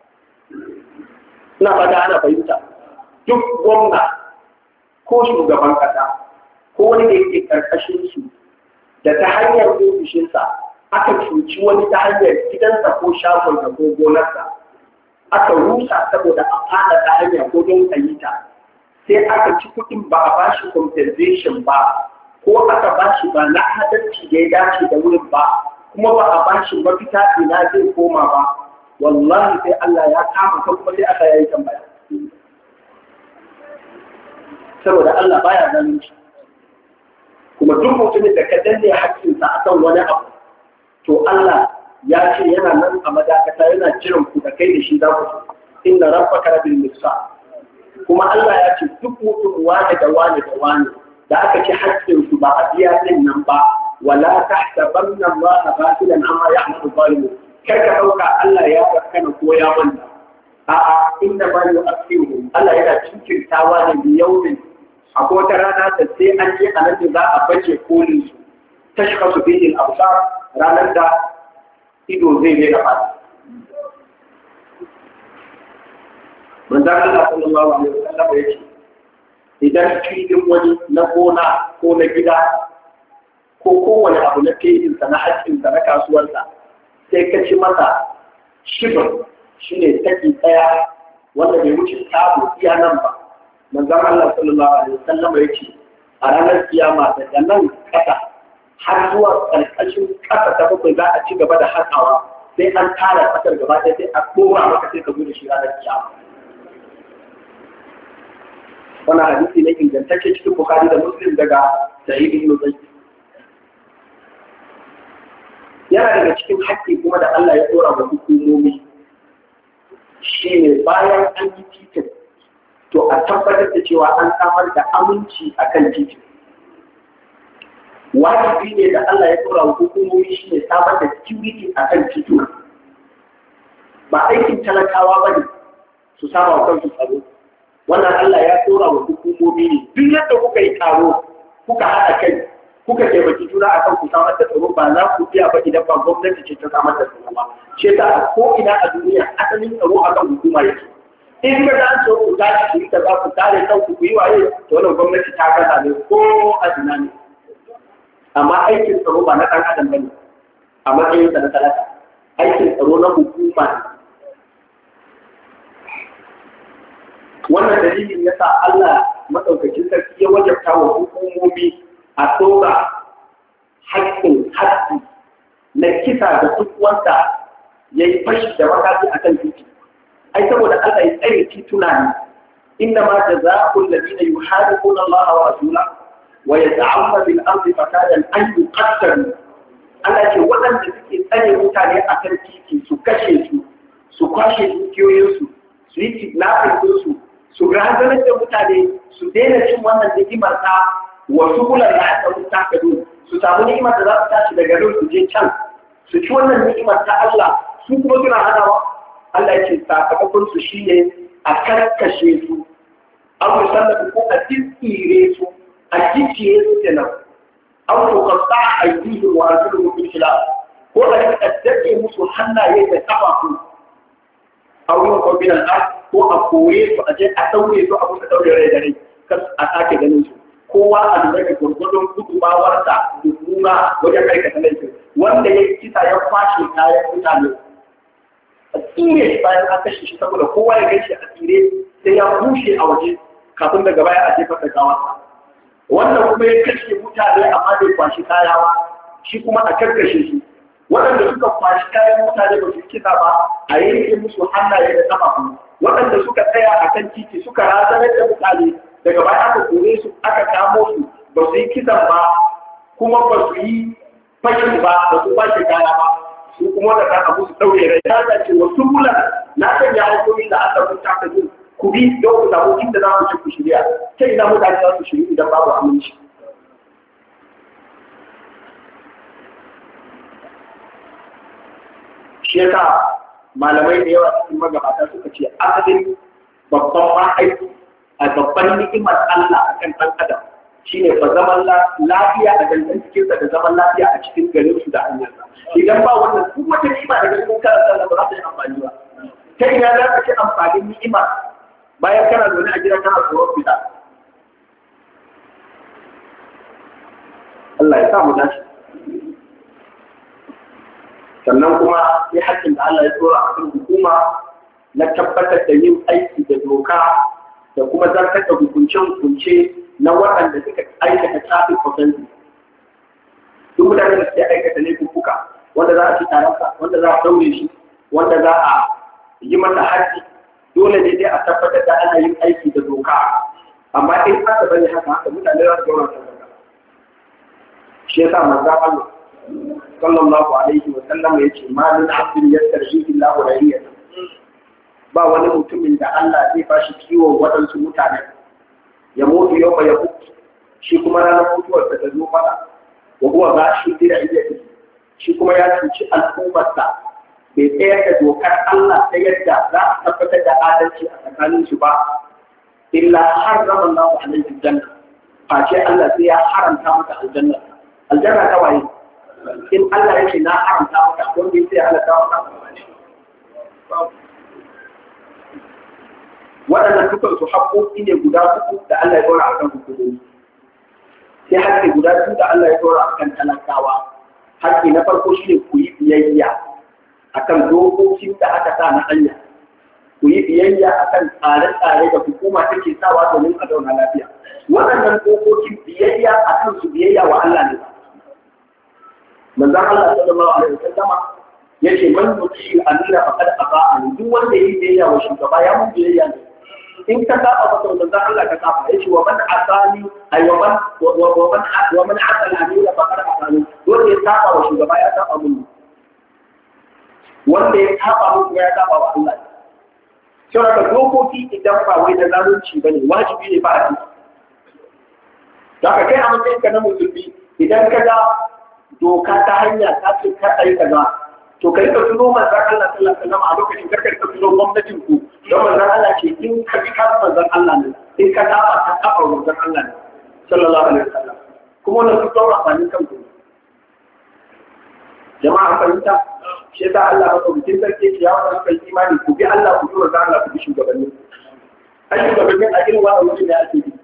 Ina fata ana fahimta. Duk gwamna ko shugaban kasa ko wani da yake karkashin su da ta hanyar ofishinsa aka cuci wani ta hanyar gidansa ko shagonsa ko gonarsa aka rusa saboda a fada ta hanya ko don a yi ta sai aka ci kuɗin ba a ba shi compensation ba ko aka ba shi ba na adalci da ya dace da wurin ba kuma ba a ba shi mafita ina zai koma ba wallahi sai Allah ya kama ka kuma sai aka yayi tambaya saboda Allah baya zalunci kuma duk mutumin da ka danne haƙƙinsa akan wani abu to Allah ya ce yana nan a madakata yana jiran ku da kai da shi za ku inna rabbaka bil mirsad kuma Allah ya ce duk mutum wani da wani da wani da aka ci haƙƙinsu ba a biya din nan ba wala tahsabanna Allah ghafilan amma ya'malu zalimun kar ka dauka Allah ya fakkana ko ya manta a'a inna ma yu'akhiruhum Allah yana cinkirtawa da yawmin akwai wata rana da sai an yi a nan da za a bace kolin su tashkasu bihi al-absar ranar da ido zai ne da fata manzo Allah sallallahu alaihi wasallam ya ce idan filin wani na gona ko na gida ko kowane abu na filinsa na haƙƙinsa na kasuwarsa sai ka ci masa shibir shi ne taki ɗaya wanda bai wuce tabo iya nan ba manzon Allah sallallahu alaihi wasallam ya ce a ranar kiyama daga nan ƙasa har zuwa ƙarƙashin ƙasa ta bakwai za a ci gaba da haƙawa sai an tara ƙasar gaba ɗaya sai a ɗora maka sai ka zo da shi ranar kiyama. Wannan hadisi ne ingantacce cikin Bukhari da Muslim daga Sa'id ibn Zayd. Yana daga cikin haƙƙi kuma da Allah ya ɗora wa hukumomi shi ne bayan an yi titin to a tabbatar da cewa an samar da aminci a kan titin. Wajibi ne da Allah ya ɗora wa hukumomi shi ne samar da security a kan tituna. Ba aikin talakawa ba ne su sama wa kansu tsaro. Wannan Allah ya ɗora wa hukumomi ne. Duk yadda kuka yi taro, kuka haɗa kai, kuka taimaki juna a kan ku samar da tsaro ba za ku biya ba idan ba gwamnati ce ta samar da tsaro ba. Ce ta ko ina a duniya asalin tsaro a kan hukuma yake. In ka za su ku tashi ku yi ta za ku kare kanku ku yi waye to wannan gwamnati ta gaza ne ko a ina ne. Amma aikin tsaro ba na ɗan adam ba ne a matsayinsa na talaka. Aikin tsaro na hukuma ne. Wannan dalilin ya sa Allah maɗaukakin sarki ya wajabta wa hukumomi a tsora haƙƙin haƙƙi na kisa da duk wanda ya yi fashi da makasi a kan titi. Ai, saboda Allah ya tsaye tituna ne, inda ma da za a kulla ni da yi hari kuna Allah wa Rasula, wa ya ta'amma bil arzi fasadan an yi ƙasar. Allah ce waɗanda suke tsare mutane a kan titi su kashe su, su kwashe dukiyoyinsu, su yi kidnapping su, su razanar da mutane su daina cin wannan ni'imar ta wasu kulan da aka wuta ka zo su samu ni'imar da za su tashi daga nan su je can su ci wannan ni'imar ta Allah su kuma suna hadawa Allah ya ce sakamakon su shine a karkashe su an musallatu ko a tsire su a gicciye su kenan an tukasta a yi wa arzikin mutum shila ko a yi kaddake musu hannaye da kafafu auren kwamfinan a ko a koye su a je a ɗaure su a kusa ɗaure rai da rai kar a sake ganin su kowa a lura da gwargwadon gudumawarsa da kuma wajen aikata laifin wanda ya kisa ya kwashe kayan mutane a tsire shi bayan an kashe shi saboda kowa ya gaishe a tsire sai ya bushe a waje kafin daga baya a jefar da gawarsa wannan kuma ya kashe mutane amma bai kwashi kaya ba shi kuma a karkashe shi waɗanda suka kwashi kayan mutane ba su kisa ba a yanke musu hannaye da ƙafafu waɗanda suka tsaya a kan titi suka razanar da mutane daga baya aka kore su aka kamo su ba su yi kisan ba kuma ba su yi fashin ba ba su kwashe kaya ba su kuma da kan abu su ɗaure rai ta da ce wasu mulan na sanya hukumin da aka rubuta ta jin ku bi don ku samu inda za ku ci ku shirya ta ina mutane za su shirya idan babu aminci shi yasa malamai da yawa cikin magabata suka ce asalin babban ma'aiki a babban ni'imar Allah a kan ɗan adam shine fa zaman lafiya a gangan cikinsa da zaman lafiya a cikin garin su da hanyarsa idan ba wannan duk wata ni'ima daga cikin karanta ba za ta yi amfani ba ta ina za ka ci amfanin ni'ima bayan kana zaune a gida kana tsoron fita Allah ya sa mu dace sannan kuma ya haƙƙin da Allah ya tsora a kan hukuma na tabbatar da yin aiki da doka da kuma zartar da hukunce-hukunce na waɗanda suka aikata traffic offenses. Duk mutane da suke aikata laifuka wanda za a ci taronsa, wanda za a ɗaure shi, wanda za a yi masa haji, dole ne dai a tabbatar da ana yin aiki da doka. Amma in aka bari haka haka mutane za su gaura ta daga. Shi yasa manzo Allah sallallahu alaihi wa sallam ya ce ma min abdin yastarji illahu ra'iyatan ba wani mutumin da Allah zai bashi kiwon waɗansu mutane ya mutu yau ba ya mutu shi kuma ranar mutuwar ta zo fada wa huwa ba shi da iya shi kuma ya cuci al'ummarsa bai tsayar da dokar Allah ta yadda za a tabbatar da adalci a tsakanin su ba illa harrama Allahu alaihi janna face Allah sai ya haramta maka aljanna aljanna ta waye in Allah yake na haramta maka wanda sai ya halaka maka waɗannan dukkan su haƙoƙi ne guda uku da Allah ya dora akan hukumomi sai haƙƙi guda biyu da Allah ya dora akan talakawa haƙƙi na farko shine ku yi biyayya akan dokokin da aka sa na hanya ku yi biyayya akan tsare-tsare da hukuma take sawa domin a zauna lafiya waɗannan dokokin biyayya akan su biyayya wa Allah ne manzon Allah sallallahu alaihi wasallam yace man yuti al-amira faqad ata'ani duk wanda yake biyayya wa shugaba ya mun biyayya ne in ka saba masa manzon Allah ka saba yace wa man asani ay wa man wa man wa man asa al-amira faqad ata'ani wanda ya saba wa shugaba ya saba mun wanda ya saba mun ya saba wa Allah sai da dokoki idan ba wai da zalunci bane wajibi ne ba a ci daga kai a matsayin ka na musulmi idan ka ga doka ta hanya ta ce ka ayi kaza to kai ka tuno manzon Allah sallallahu alaihi wasallam a lokacin karkar ka tuno gwamnatin ku don manzon Allah ce in ka bi ka manzon Allah ne in ka saba ka saba manzon Allah ne sallallahu alaihi wasallam kuma wannan su tsora amfanin kanku jama'a fahimta shi yasa Allah madaukakin sarki ya wanda suka yi imani ku bi Allah ku bi manzon Allah ku bi shugabanni ai shugabanni a irin wannan wurin da ake bi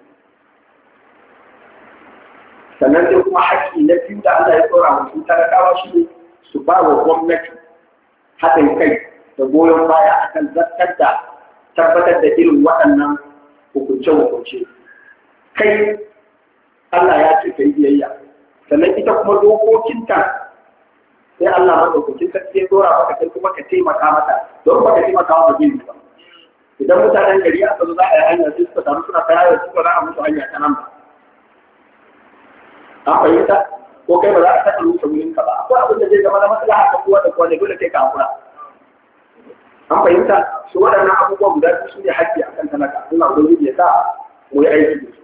sannan sai kuma haƙƙi na biyu da Allah ya tsora wa su talakawa shi ne su ba wa gwamnati haɗin kai da goyon baya akan zartar da tabbatar da irin waɗannan hukunce-hukunce. Kai Allah ya ce ka yi biyayya, sannan ita kuma dokokinta sai Allah maɗaukakin sarki ya tsora maka kai kuma ka taimaka mata don ba ka taimaka wa zai ba. Idan mutanen gari aka zo za a yi hanya sai suka samu suna kaya da suka za a musu hanya ta nan ba. An fahimta ko kai ba za a taɓa rusa wurinka ba akwai abin da zai zama na maslaha kan kowa da kowa ne dole kai ka hakura an fahimta su waɗannan abubuwan guda biyu su ne haƙƙi a kan talaka Allah ubangiji ya sa mu yi aiki da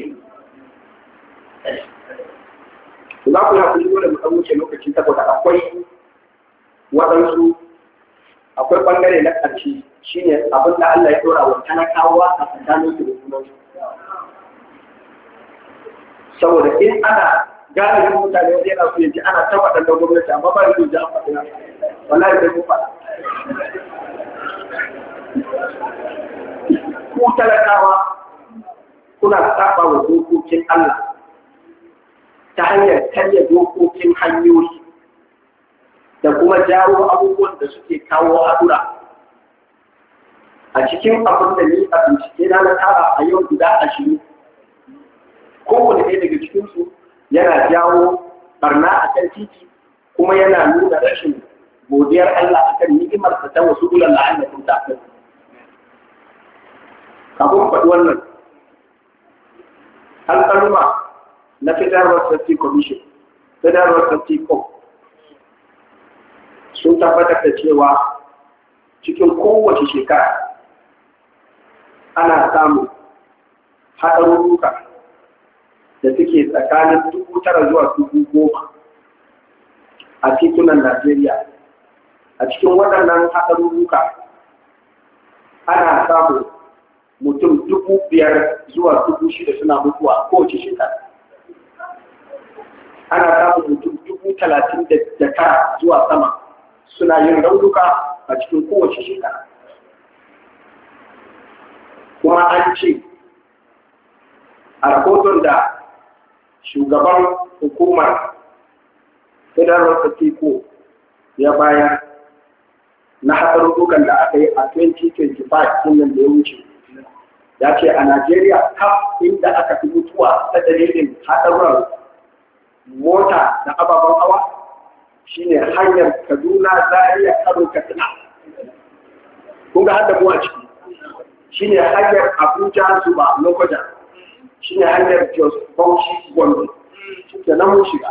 su za ku yi hakuri dole mu ɗan wuce lokaci saboda akwai waɗansu akwai ɓangare na ƙarshe shine abin da Allah ya ɗora wa talakawa a tsakanin su da junansu saboda in ana galibin mutane wanda yana so yaji ana ta faɗan da gwamnati amma ba yanzu ji an faɗi na wallahi sai mun faɗa ku talakawa kuna saba wa dokokin Allah ta hanyar karya dokokin hanyoyi da kuma jawo abubuwan da suke kawo haɗura. A cikin abin da ni a bincike na na tara a yau guda ashirin, kowane ɗaya daga cikinsu yana jawo barna a kan titi kuma yana nuna rashin godiyar Allah a kan ni'imarsa ta wasu ulan la'annatin tafiya. Kafin faɗi wannan, alƙaluma na Federal Safety Commission, Federal Safety Corps, sun tabbatar da cewa cikin kowace shekara ana samun haɗarurruka da suke tsakanin dubu tara zuwa dubu goma a titunan Najeriya. A cikin waɗannan haɗarurruka ana samun mutum dubu biyar zuwa dubu shida suna mutuwa kowace shekara. Ana samun mutum dubu talatin da tara zuwa sama suna yin raunuka a cikin kowace shekara. Kuma an ce a rahoton da shugaban hukumar Federal Safety Corps ya bayar na haɗarurrukan da aka yi a twenty twenty-five sunan da ya wuce, ya ce a Najeriya kaf inda aka fi mutuwa ta dalilin haɗaruran mota da ababen hawa shine hanyar Kaduna, Zaria, Kano, Katsina. Kun ga hadda mu a ciki. Shine hanyar Abuja zuwa Lokoja. Shine hanyar Jos, Bauchi, Gombe. Ke nan mun shiga.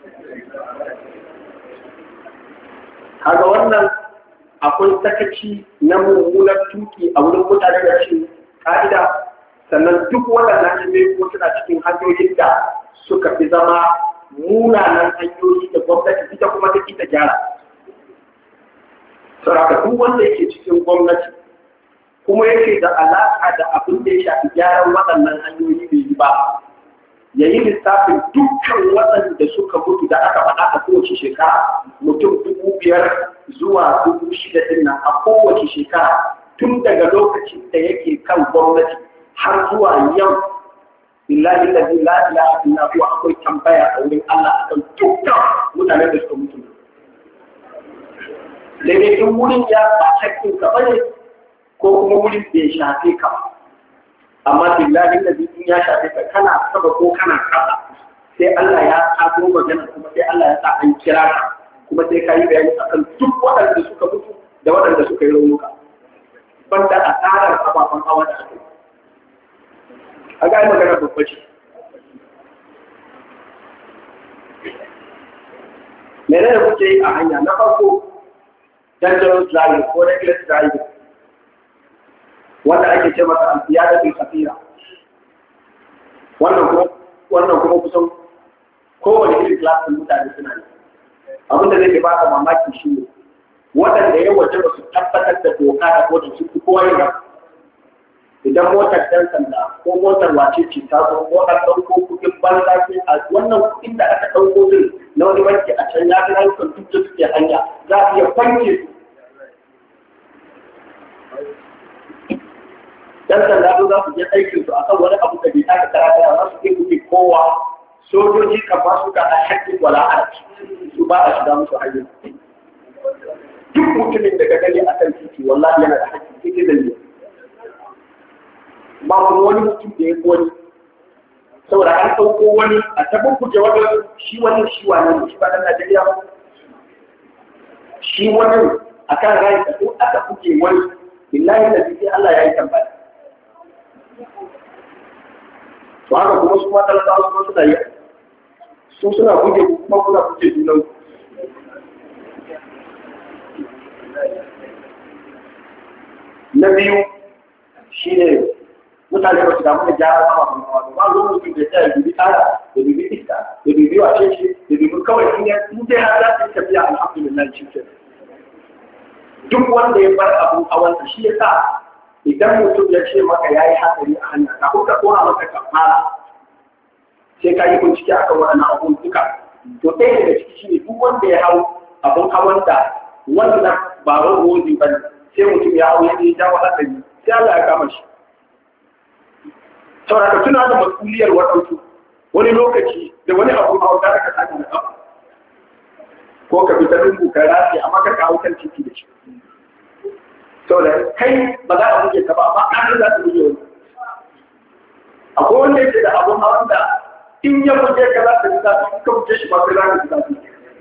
Kaga wannan akwai sakaci na mummunar tuki a wurin mutane da rashin ka'ida, sannan duk waɗannan hanyoyi ko suna cikin hanyoyin da suka fi zama munanan hanyoyi da gwamnati ita kuma ta ta gyara. Saboda duk wanda yake cikin gwamnati kuma yake da alaƙa da abin da ya shafi gyaran waɗannan hanyoyi bai yi ba, ya yi lissafin dukkan waɗanda suka mutu da aka faɗa a kowace shekara, mutum dubu biyar zuwa dubu shida ɗin nan a kowace shekara, tun daga lokacin da yake kan gwamnati har zuwa yau. Billahi allazi la ilaha illa huwa, akwai tambaya a wurin Allah akan dukkan mutanen da suka mutu. Sai dai in wurin ya ba hakkin ka bane ko kuma wurin bai shafe ka ba. Amma billahi allazi in ya shafe ka kana saba ko kana kasa, sai Allah ya kawo magana kuma sai Allah ya sa an kira ka kuma sai ka yi bayani akan duk waɗanda suka mutu da waɗanda suka yi raunuka. Banda asarar ababen hawa da aka yi. A ga magana babba ce. Mene da kuke yi a hanya? Na farko, dangerous driving ko reckless driving, wanda ake ce masa alfiyada bil kafira. Wannan kuma wannan kuma kusan kowane irin klasin mutane suna yi. Abin da zai ba ka mamaki shi ne waɗanda ya waje ba su tabbatar da doka da kodin su fi kowa yin. Idan motar ɗan sanda ko motar wace ce ta zo motar ɗauko kuɗin banza ce a wannan kuɗin da aka ɗauko din na wani banki a can ya fi rayukan duk da suke hanya za a iya kwanke su. Ɗan sanda za su je aikin su akan wani abu da bai taka kara za su iya kuɗi kowa. Sojoji kan ba su ga a haƙƙin wala'ar su ba a shiga musu hanyar. Duk mutumin da ka gani a kan titi wallahi yana da haƙƙin titi da ne. Ba kuma wani mutum da ya wani saboda an ɗauko wani a tabin kuje wani shi wani shi wani ne shi ba ɗan Najeriya ba. Shi wani a kan rai da ko aka kuje wani billahi da sai Allah ya yi tambaya. To haka kuma su ma talakawa su suna yi. Su suna kuje kuma kuna kuje junan. Na biyu shi ne mutane ba su damu da gyara sama kuma wani ba zo mutum da ya dubi tsara da dubi iska da dubi wace ce da dubi kawai in ya in dai har za su tafiya alhamdulillah shi ke. Duk wanda ya bar abun hawan shi ya sa idan mutum ya ce maka ya yi hatsari a hanya kafin ka kora maka kafara sai ka yi bincike akan waɗannan abun duka. To ɗaya daga ciki shi ne duk wanda ya hau abun hawan da wannan ba rogozi ba ne sai mutum ya hau ya jawo hatsari sai Allah ya kama shi. saboda ka tuna da masuliyar waɗansu wani lokaci da wani abu a wata ka saka da kafa ko ka fita lungu ka rafi amma ka kawo kan titi da shi saboda kai ba za a buge ka ba amma an za su buge wani akwai wanda yake da abun hawan da in ya buge ka za ka ji zafi ka buge shi ba kai za ka ji zafi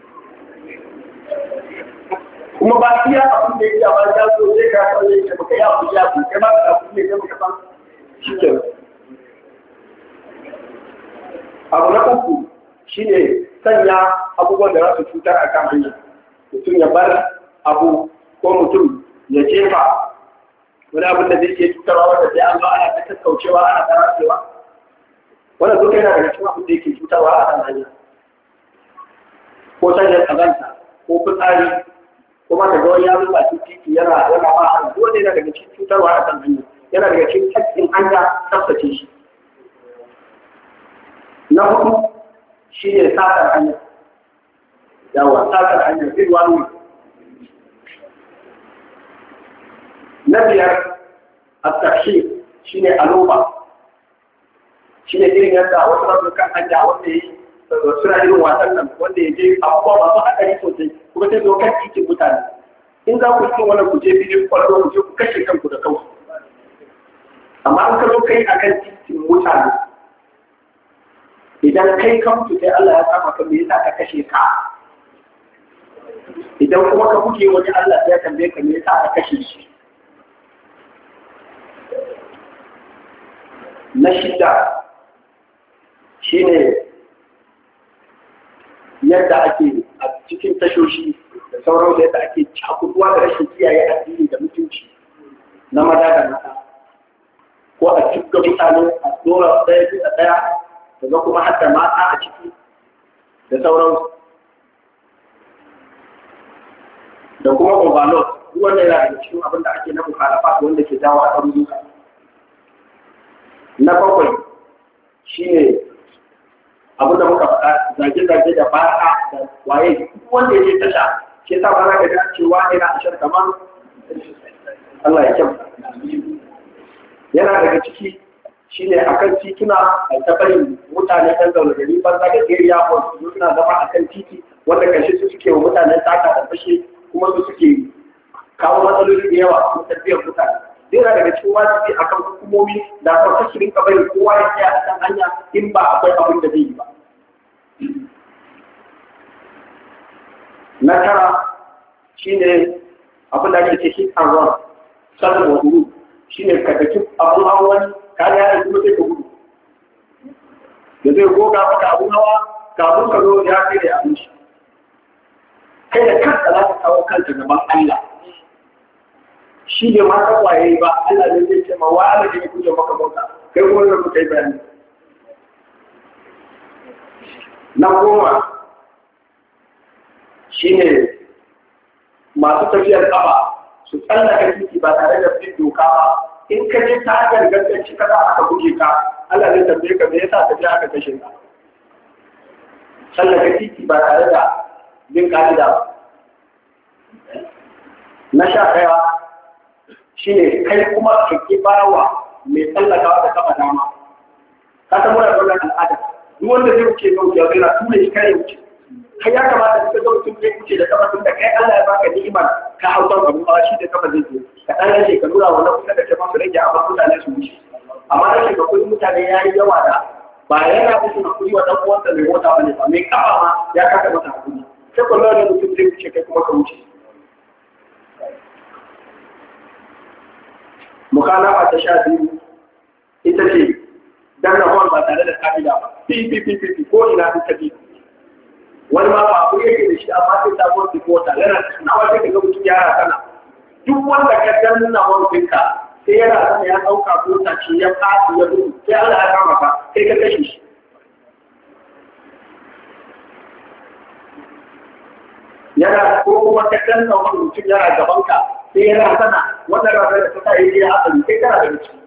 kuma ba iya abin da yake a ba ya so sai ka kawo yake baka yi abu ya bu kai ma ka abu ne kai baka san shi ke abu na uku shine sanya abubuwan da za su cutar a kan hanya mutum ya bar abu ko mutum ya jefa wani abin da zai iya cutarwa wanda sai an zo ana ta kakkaucewa ana ta ratsewa wannan duka yana daga cikin abin da yake cutarwa a kan hanya ko sanya tsaganta ko fitsari kuma ka ga wani ya zuba cikin titi yana yana ba a dole yana daga cikin cutarwa a kan hanya yana daga cikin hakkin hanya tsaftace shi na hudu shi ne satar hanya yawa satar hanya zai wani na biyar a tashi shi ne aloba shi ne irin yadda wasu rabu kan hanya wanda ya yi suna irin wasan nan wanda ya je abubuwa masu haɗari sosai kuma sai zo kan titin mutane in za ku yi wannan ku je filin kwallo ku je ku kashe kanku da kanku amma an ka zo kai akan titin mutane idan kai ka mutu sai Allah ya kama ka me yasa ka kashe ka idan kuma ka buge wani Allah sai ya tambaye ka me yasa ka kashe shi na shida shine yadda ake a cikin tashoshi da sauran da yadda ake cakuduwa da rashin kiyaye addini da mutunci na maza da mata ko a cikin mutane a dora ɗaya bisa ɗaya daga kuma hadda mata a ciki da sauran da kuma overload duk wanda yana da cikin abin da ake na mukhalafa wanda ke jawo a ɗaruruka na bakwai shine abin da muka faɗa zage-zage da ba'a da waye duk wanda ya je tasha ke sa ba za ka ga cewa yana ashar kamar Allah ya kyau yana daga ciki shine akan tituna a tabarin mutane ɗan zaune gari banza da area boys su suna zama akan titi wanda kashe su suke wa mutane taka da fashe kuma su suke kawo matsaloli da yawa a tafiyar mutane yana daga cikin wajibi akan hukumomi da aka kashi rinka bari kowa ya tsaya a kan hanya in ba akwai abin da zai yi ba na tara shine abin da ake ce hit and run sanin wa guru shine ka daki abun hawa wani ka ya yi kuma sai ka gudu da zai goga maka abun hawa kafin ka zo ya kai da abin shi kai da kanka za ka kawo kanta gaban Allah shi ne ma ka waye ba Allah ne zai ce ma wani da ya kuje maka mota kai kuma zai ku kai bayani na goma shi ne masu tafiyar kafa su tsallaka titi ba tare da bin doka ba in ka je ta hanyar ganganci ka za aka buge ka Allah zai tambaye ka me yasa tafiya aka kashe ka tsallaka titi ba tare da bin ka'ida ba na sha ɗaya shi ne kai kuma ka ki bawa mai tsallakawa da kafa dama ka san muna da wannan al'ada duk wanda zai wuce ga wuce yana tura shi kare wuce kai ya kamata ka ga mutum zai wuce da kafa tun da kai Allah ya baka ni'imar ka hau kan abu ba shi da kafa zai je ka dan rage ka nuna wannan kusa da kai su rage abin mutane su wuce amma rage ga kuɗin mutane ya yi yawa da ba yana musu hakuri wa dan uwansa mai mota bane ba mai kafa ma ya kaka masa hakuri sai kullum da mutum zai wuce kai kuma ka wuce mukhalafa ta sha biyu ita ce danna hon ba tare da ka'ida ba fi fi fi fi ko ina duka bi wani ma ba ku yake da shi amma sai ta gwamnati ko ta yana na wace ka ga mutum ya sana duk wanda ka danna hon ɗinka sai yana sana ya ɗauka ko ta ce ya fasu ya gudu sai Allah ya kama ka kai ka kashe shi yana ko kuma ka danna hon mutum yana gaban ka sai yana sana wannan ranar da ta sa yi ya asali kai kana da ciki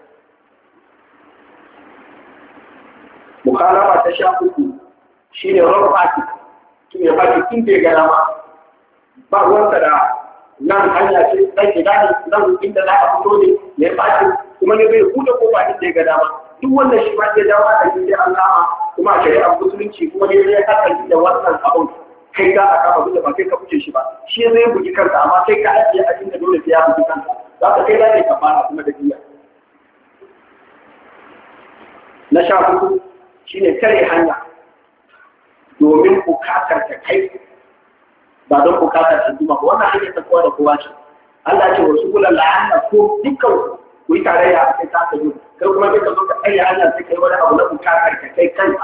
mukhalafa ta sha uku shi ne rob party shi ne party tun da ya gana ma ba ruwansa da nan hanya ce ɗan gida ne nan inda za a fito ne ya party kuma ne bai huda ko ba inda ya gana ma duk wannan shi ma ya dawo a cikin sai Allah kuma a shari'ar musulunci kuma ne zai haɗa da wannan abun kai za a kama da ba kai ka buge shi ba shi zai bugi kansa amma kai ka ajiye a cikin dole sai ya bugi kansa za ka kai za ka fara kuma da biya. Na sha hudu shine tare hanya domin bukatar ta kai ba don bukatar ta kuma ba wannan hanyar ta kowa da kowa ce. Allah ce wasu kula la'anna ko dukkan ku yi tarayya a kai ta ka yi kai kuma kai ka zo ka tsaye hanya sai kai wani abu na bukatar ka kai kanka.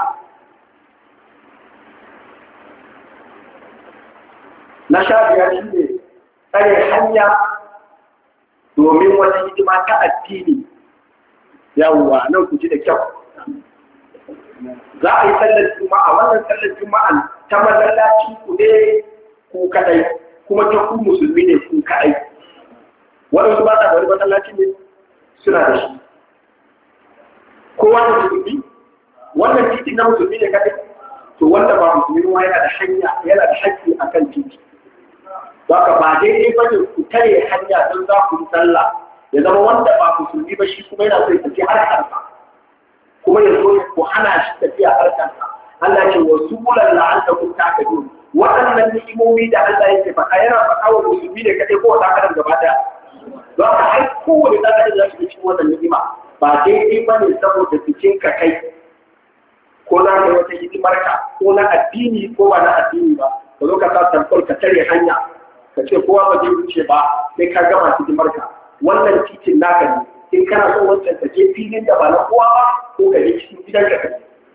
Na sha biyar shi ne tsare hanya domin wata hidima ta addini. Yawwa nan ku ji da kyau. Za a yi sallar juma'a wannan sallar juma'a ta masallaci ku ne ku kadai kuma ta ku musulmi ne ku kadai. Waɗansu ba ta da wani masallaci ne suna da shi. Kowa da musulmi wannan titi na musulmi ne kadai to wanda ba musulmi ma yana da hanya yana da haƙƙi akan titi. Baka ba daidai ba ne ku tare hanya don za ku yi sallah ya zama wanda ba musulmi ba shi kuma yana so ya tafi harkarsa kuma ya zo ku hana shi tafiya harkarsa. Allah ce wa subulan la'allakum ta'tadun waɗannan ni'imomi da Allah yake faɗa yana faɗa wa musulmi ne kaɗai ko wata kadan gaba ɗaya. Don haka har kowane ɗan adam za su cikin wannan ni'ima ba daidai ba ne saboda cikin ka kai ko za ka yi wata hidimarka ko na addini ko ba na addini ba ka zo ka sa tamkar ka tare hanya ka ce kowa ba zai wuce ba sai ka gama hidimarka wannan titin naka ne in kana son wancan ka je filin da ba na kowa ba ko ka je cikin gidan ka kai.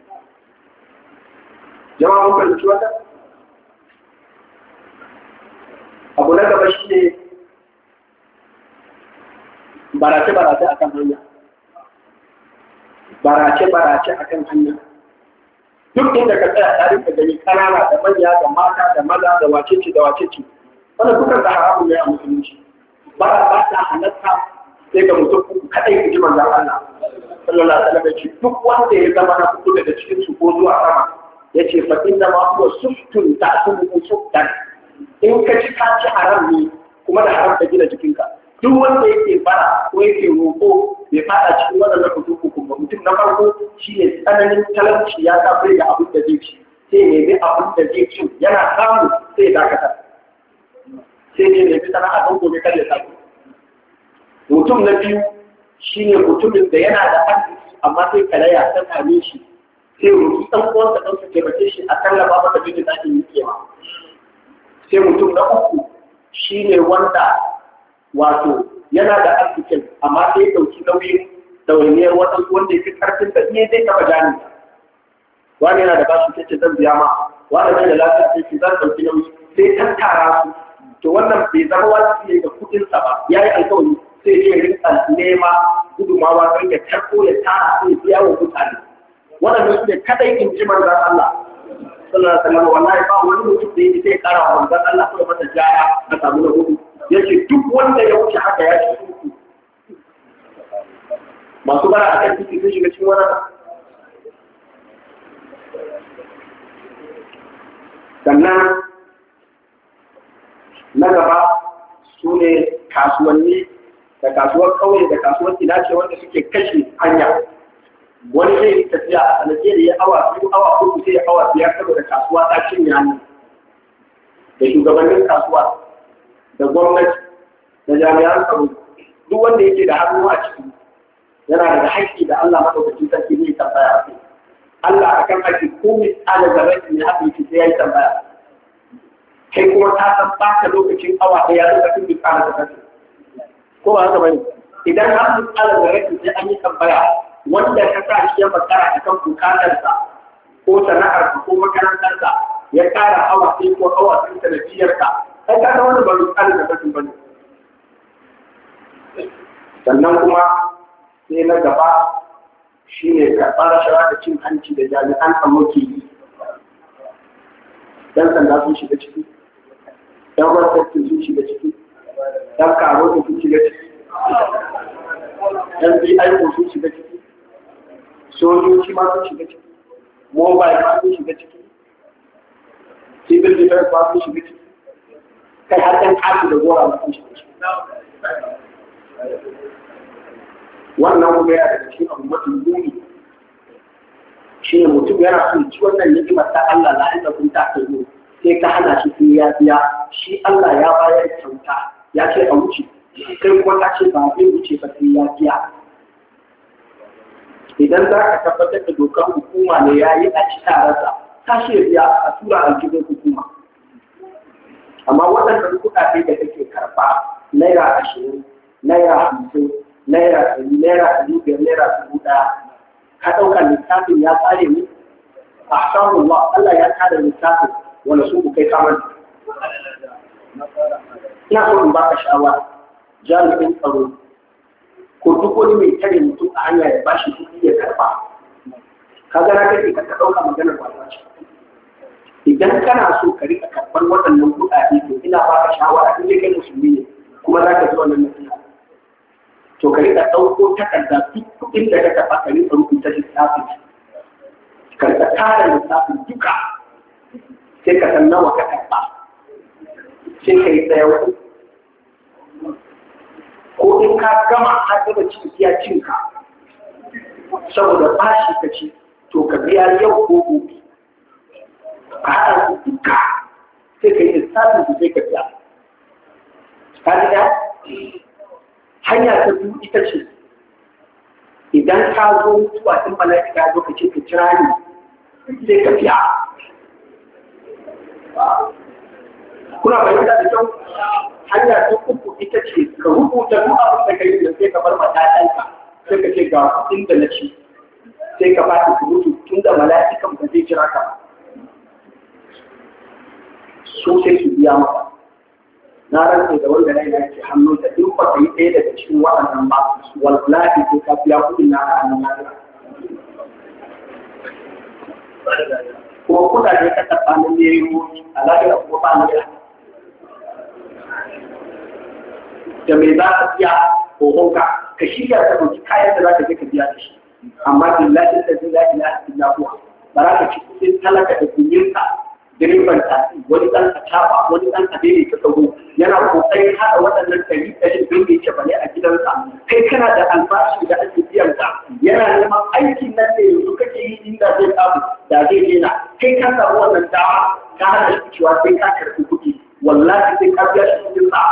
Jama'a mun fahimci wannan? Abu na gaba shi ne barace-barace akan hanya. Barace-barace akan hanya. Duk inda ka tsaya tare da gani kanana da manya da mata da maza da wacece da wacece wannan dukkan da haramun ne a musulunci. Ba ba ta halatta sai ga mutum uku kadai ku ji manzon Allah sallallahu alaihi wasallam ce duk wanda ya zama na kudu daga cikin su ko zuwa sama yace fa inna ma huwa suftun ta'tulu suftan in ka ci ka ci haram ne kuma da haram ta gina jikinka. Duk wanda yake bara ko yake roƙo bai fada cikin wannan mutum uku ba. Mutum na farko shine tsananin talauci ya sa bai da abin da zai ci sai ne bi abin da zai ci yana samu sai dakata sai ne ne bi sana'a don gobe kar ya sake. Mutum na biyu shine mutumin da yana da arziki amma sai karaya ta same shi sai roƙi ɗan uwansa ɗan su taimake shi a tallafa masa jini da ake yi kewa. Sai mutum na uku shine wanda wato yana da arzikin amma sai ya ɗauki nauyin ɗawainiyar waɗansu wanda ya fi ƙarfin da iya zai taɓa jani. Wani yana da bashi sai ce zan biya ma, wani yana da lafiya sai ce zan ɗauki nauyi sai tattara su. To wannan bai zama wajibi ne ga kuɗinsa ba, ya yi alkawari sai ya rinka nema gudumawa don ya tarko ya tara sai ya biya wa mutane. Waɗannan su ne kaɗai in ji manzan Allah. Sallallahu alaihi wasallam wallahi ba wani mutum da yake sai ƙara wa manzan Allah kuma masa jaya a samu na hudu. Yace duk wanda ya wuce haka ya ci uku. Masu bara a kan titi sun shiga cikin wannan. Sannan na gaba su ne kasuwanni da kasuwar kauye da kasuwar ina ce wanda suke kashe hanya. Wani zai yi tafiya a sanake da ya awa biyu awa uku sai ya awa biyar saboda kasuwa ta cinye hannu. Da shugabannin kasuwa da gwamnati da jami'an tsaro duk wanda yake da hannu a ciki yana da haƙƙi da Allah madaukakin sarki zai tambaya. Allah akan haƙƙi ko misali da rai ne haka yake sai ya yi tambaya. Kai kuma ka san ɓata lokacin awa ɗaya lokacin da tsara da kake. Ko ba haka bane? Idan har misali da rai sai an yi tambaya wanda ka sa shi ya makara akan bukatarsa ko sana'arsa ko makarantarsa ya ƙara awa ɗaya ko awa ɗaya sanadiyarka. Ai ka ga wani ba misali da kake bane. Sannan kuma sai na gaba shi ne karɓar rashawa da cin hanci da jami'an tsaro ke yi. Ɗan sanda sun shiga ciki, ɗan rasassun sun shiga ciki, ɗan karo sun shiga ciki, ɗan bi aiko sun shiga ciki, sojoji ma sun shiga ciki, mobile ma sun shiga ciki, civil defense ma sun shiga ciki, kai har ɗan ƙasu da gora ma sun shiga ciki. Wannan kuma yana daga cikin abu mafi muni shi ne mutum yana son ci wannan ni'imar ta Allah la inda kun ta kai sai ka hana shi sai ya biya shi Allah ya bayar kyauta ya ce a wuce kai kuma ta ce ba zai wuce ba sai ya biya idan za ka tabbatar da dokar hukuma ne ya yi a ci tararsa ta shi ya biya a tura aljihun hukuma amma waɗannan kuɗaɗe da kake karɓa naira ashirin naira hamsin naira ɗari naira ɗari biyar naira dubu ɗaya ka ɗauka littafin ya tsare ni a samun wa Allah ya tsara littafin wanda su ku kai kamar ina so in baka shawara jami'in tsaro ko duk wani mai tare mutum a hanya ya bashi kuɗi ya karɓa ka ga na kake ka ɗauka maganar ba ce idan kana so ka rika karɓar waɗannan kuɗaɗe to ina baka shawara in dai kai musulmi ne kuma za ka ji wannan nasiha to ka rika ɗauko takarda duk kuɗin da ka taɓa ka rika rubuta lissafin ka rika tara lissafin duka sai ka san nawa ka karɓa sai ka yi tsaya wani ko in ka gama ka gama cin iya cinka saboda bashi ka ci to ka biya yau ko gobe ka haɗa su duka sai ka yi lissafin su sai ka biya ka ji hanya ta biyu ita ce idan ka zo mutuwa in mala'ika ya zo ka ce ka kira ni sai ka biya kuna bayyana da kyau hanya ta uku ita ce ka rubuta duk abin da ka yi da sai ka bar matakanka sai ka ce ga kuɗin da na ci sai ka ba ka rubutu tun da mala'ikan ba zai kira ka so sai su biya maka na rantsa da wanda rai yake hannu da in ba ka yi ɗaya daga cikin waɗannan ba wallahi sai ka biya kuɗin na a hannun lafiya ko kuna da ka taɓa na neroyi a lafiya kuma ba na da mai za ka biya hohonka ka shirya ka ɗauki kayan da za ka je ka biya da shi amma billahi da zai lafi na illa huwa ba za ka ci kuɗin talaka da kunyinka direban tafi wani ɗan a caɓa wani ɗan a daidai ta tsago yana ƙoƙarin haɗa waɗannan ɗari ɗari don ya ce bane a gidansa kai kana da albashi da ake biyan ka yana neman aikin nan da yanzu kake yi inda zai samu da zai daina kai ka samu wannan dama ka hana shi cewa sai ka karɓi kuɗi wallahi sai ka biya shi kuɗin sa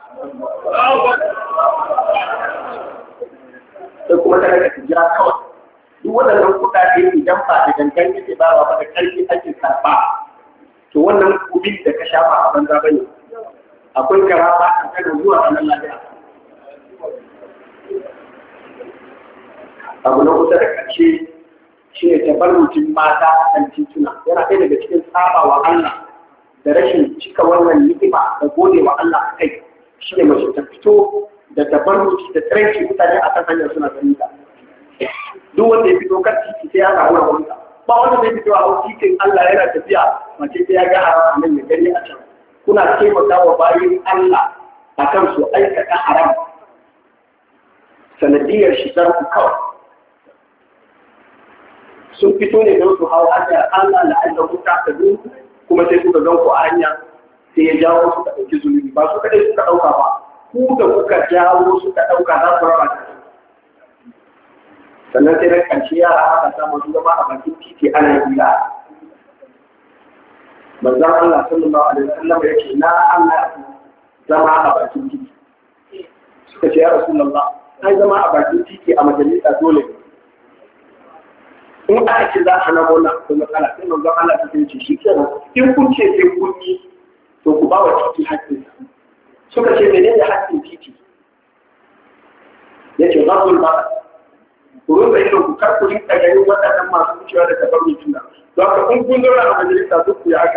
sai kuma kada ka jira kawai duk waɗannan kuɗaɗe idan ba da gangan yake ba ba da ƙarfi ake karɓa to wannan kuɗin da ka shafa a banza bane akwai karama a kan zuwa ranar lafiya abu na kusa da ƙarshe shi ne tabarrucin mata a kan tituna yana ɗaya daga cikin saba wa Allah da rashin cika wannan ni'ima da gode wa Allah a kai shi ne mace ta fito da tabarruci da tsarki mutane a kan hanyar suna ganin ta duk wanda ya fito kan titi sai ya samu rahonta ba wanda zai fito a titin Allah yana tafiya mace sai ya ga haram nan ya gani a can kuna taimaka wa bayin Allah a kan su aikata haram sanadiyar shigar ku kawai sun fito ne don su hau hanyar Allah la'alla ku ta kadu kuma sai kuka gan ku a hanya sai ya jawo suka ɗauki zunubi ba su kaɗai suka ɗauka ba ku da kuka jawo suka ɗauka za su raba da sannan sai da ƙarshe yara aka samu su zama a bakin titi ana hira manzon Allah sallallahu alaihi wasallam ya ce na Allah zama a bakin titi suka ce ya Rasulullah ai zama a bakin titi a majalisa dole ne in aka ce za a hana gona ko matsala sai manzon Allah ta ce shi kenan in kun ce sai kun yi to ku ba wa titi haƙƙin suka ce menene haƙƙin titi yace rabbul ba ku rubuta ido ku karku rinka ganin waɗannan masu wucewa da tabarru juna don ka kun kun zauna a majalisa duk ku yi haka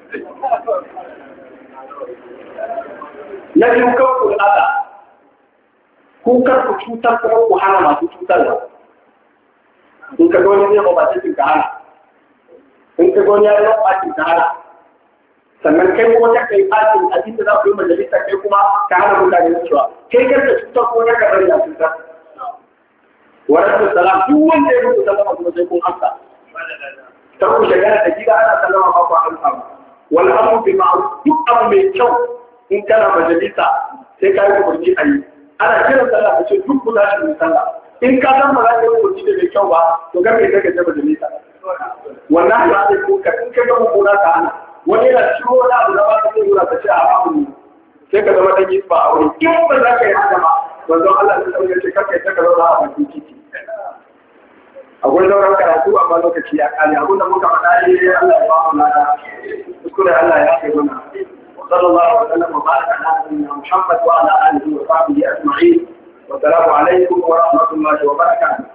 na biyu kan ku ada ku karku cutar kuma ku hana masu cutarwa in ka gani ne ba cikin ka hana in ka gani ya yi ba ka hana sannan kai kuma ta kai fatin abin da za ku yi majalisa kai kuma ka hana mutane wucewa kai karka cutar ko ya ka bari na cutar wa rasul salam duk wanda ya rubuta sallama kuma sai kun amsa ta ku shagara da gida ana sallama ba ku amsa wal amru bil ma'ruf duk abu mai kyau in kana majalisa sai ka yi kurji a yi ana kiran sallah ka ce duk ku tashi mu sallah in ka san ba za ka yi kurji da mai kyau ba to ga me kake da majalisa wannan ya ce ko ka in ka ga mummuna ka hana wani yana ciwo wani abu da ba ka zai nuna ka ce a babu ne sai ka zama dan yisba a wuri in ba za ka yi haka ba wanzan Allah ta sauya ce karka ta ka zauna a bakin titi akwai sauran karatu amma lokaci ya kare abin da muka faɗa ne Allah ya ba mu lada kuskure Allah ya kai mana وصلى الله وسلم وبارك على نبينا محمد وعلى اله وصحبه اجمعين والسلام عليكم ورحمه الله وبركاته